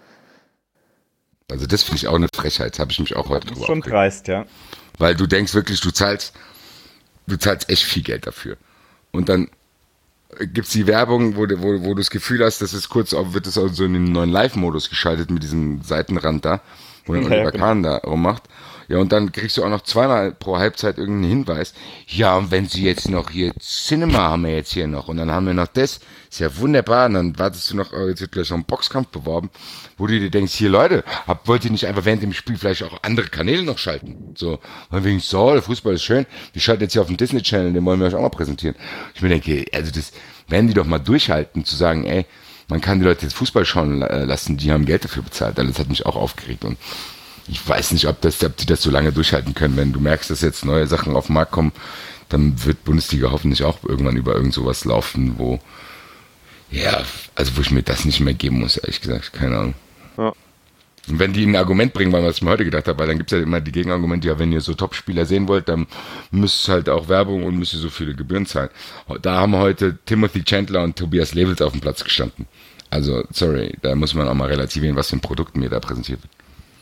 Also das finde ich auch eine Frechheit, habe ich mich auch heute drüber schon dreist, ja. Weil du denkst wirklich, du zahlst, du zahlst echt viel Geld dafür. Und dann gibt es die Werbung, wo, wo, wo du das Gefühl hast, das ist kurz, wird das auch so in den neuen Live-Modus geschaltet mit diesem Seitenrand da, wo dann Oliver Kahn da rummacht. Ja, und dann kriegst du auch noch zweimal pro Halbzeit irgendeinen Hinweis. Ja, und wenn sie jetzt noch hier Cinema haben wir jetzt hier noch und dann haben wir noch das, ist ja wunderbar. Und dann wartest du noch, jetzt wird gleich noch ein Boxkampf beworben, wo du dir denkst, hier Leute, habt, wollt ihr nicht einfach während dem Spiel vielleicht auch andere Kanäle noch schalten? So, weil wegen so, der Fußball ist schön, wir schalten jetzt hier auf den Disney Channel, den wollen wir euch auch mal präsentieren. Ich mir denke, also das werden die doch mal durchhalten, zu sagen, ey, man kann die Leute jetzt Fußball schauen lassen, die haben Geld dafür bezahlt. Das hat mich auch aufgeregt und ich weiß nicht, ob, das, ob die das so lange durchhalten können. Wenn du merkst, dass jetzt neue Sachen auf den Markt kommen, dann wird Bundesliga hoffentlich auch irgendwann über irgend sowas laufen, wo, ja, also wo ich mir das nicht mehr geben muss, ehrlich gesagt. Keine Ahnung. Ja. Und wenn die ein Argument bringen, weil was ich mir heute gedacht habe, weil dann gibt es ja immer die Gegenargumente, ja, wenn ihr so Top-Spieler sehen wollt, dann müsst ihr halt auch Werbung und müsst ihr so viele Gebühren zahlen. Da haben heute Timothy Chandler und Tobias Levels auf dem Platz gestanden. Also, sorry, da muss man auch mal relativieren, was für ein Produkt mir da präsentiert wird.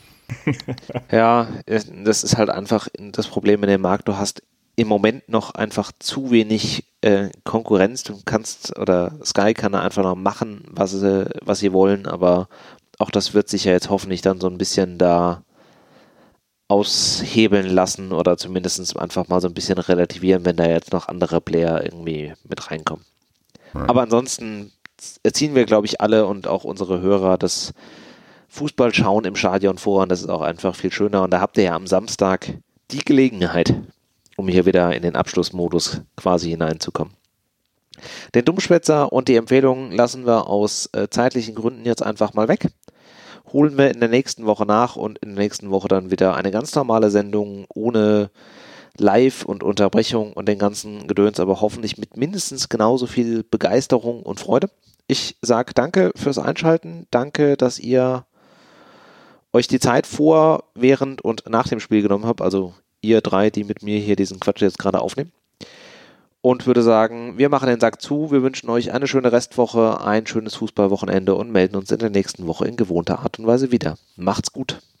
Ja, das ist halt einfach das Problem in dem Markt. Du hast im Moment noch einfach zu wenig äh, Konkurrenz. Du kannst, oder Sky kann da einfach noch machen, was sie, was sie wollen, aber auch das wird sich ja jetzt hoffentlich dann so ein bisschen da aushebeln lassen oder zumindest einfach mal so ein bisschen relativieren, wenn da jetzt noch andere Player irgendwie mit reinkommen. Ja. Aber ansonsten erziehen wir, glaube ich, alle und auch unsere Hörer das Fußball schauen im Stadion vor und das ist auch einfach viel schöner und da habt ihr ja am Samstag die Gelegenheit, um hier wieder in den Abschlussmodus quasi hineinzukommen. Den Dummschwätzer und die Empfehlungen lassen wir aus äh, zeitlichen Gründen jetzt einfach mal weg. Holen wir in der nächsten Woche nach und in der nächsten Woche dann wieder eine ganz normale Sendung ohne Live und Unterbrechung und den ganzen Gedöns, aber hoffentlich mit mindestens genauso viel Begeisterung und Freude. Ich sage danke fürs Einschalten, danke, dass ihr euch die Zeit vor, während und nach dem Spiel genommen habt, also ihr drei, die mit mir hier diesen Quatsch jetzt gerade aufnehmen. Und würde sagen, wir machen den Sack zu, wir wünschen euch eine schöne Restwoche, ein schönes Fußballwochenende und melden uns in der nächsten Woche in gewohnter Art und Weise wieder. Macht's gut.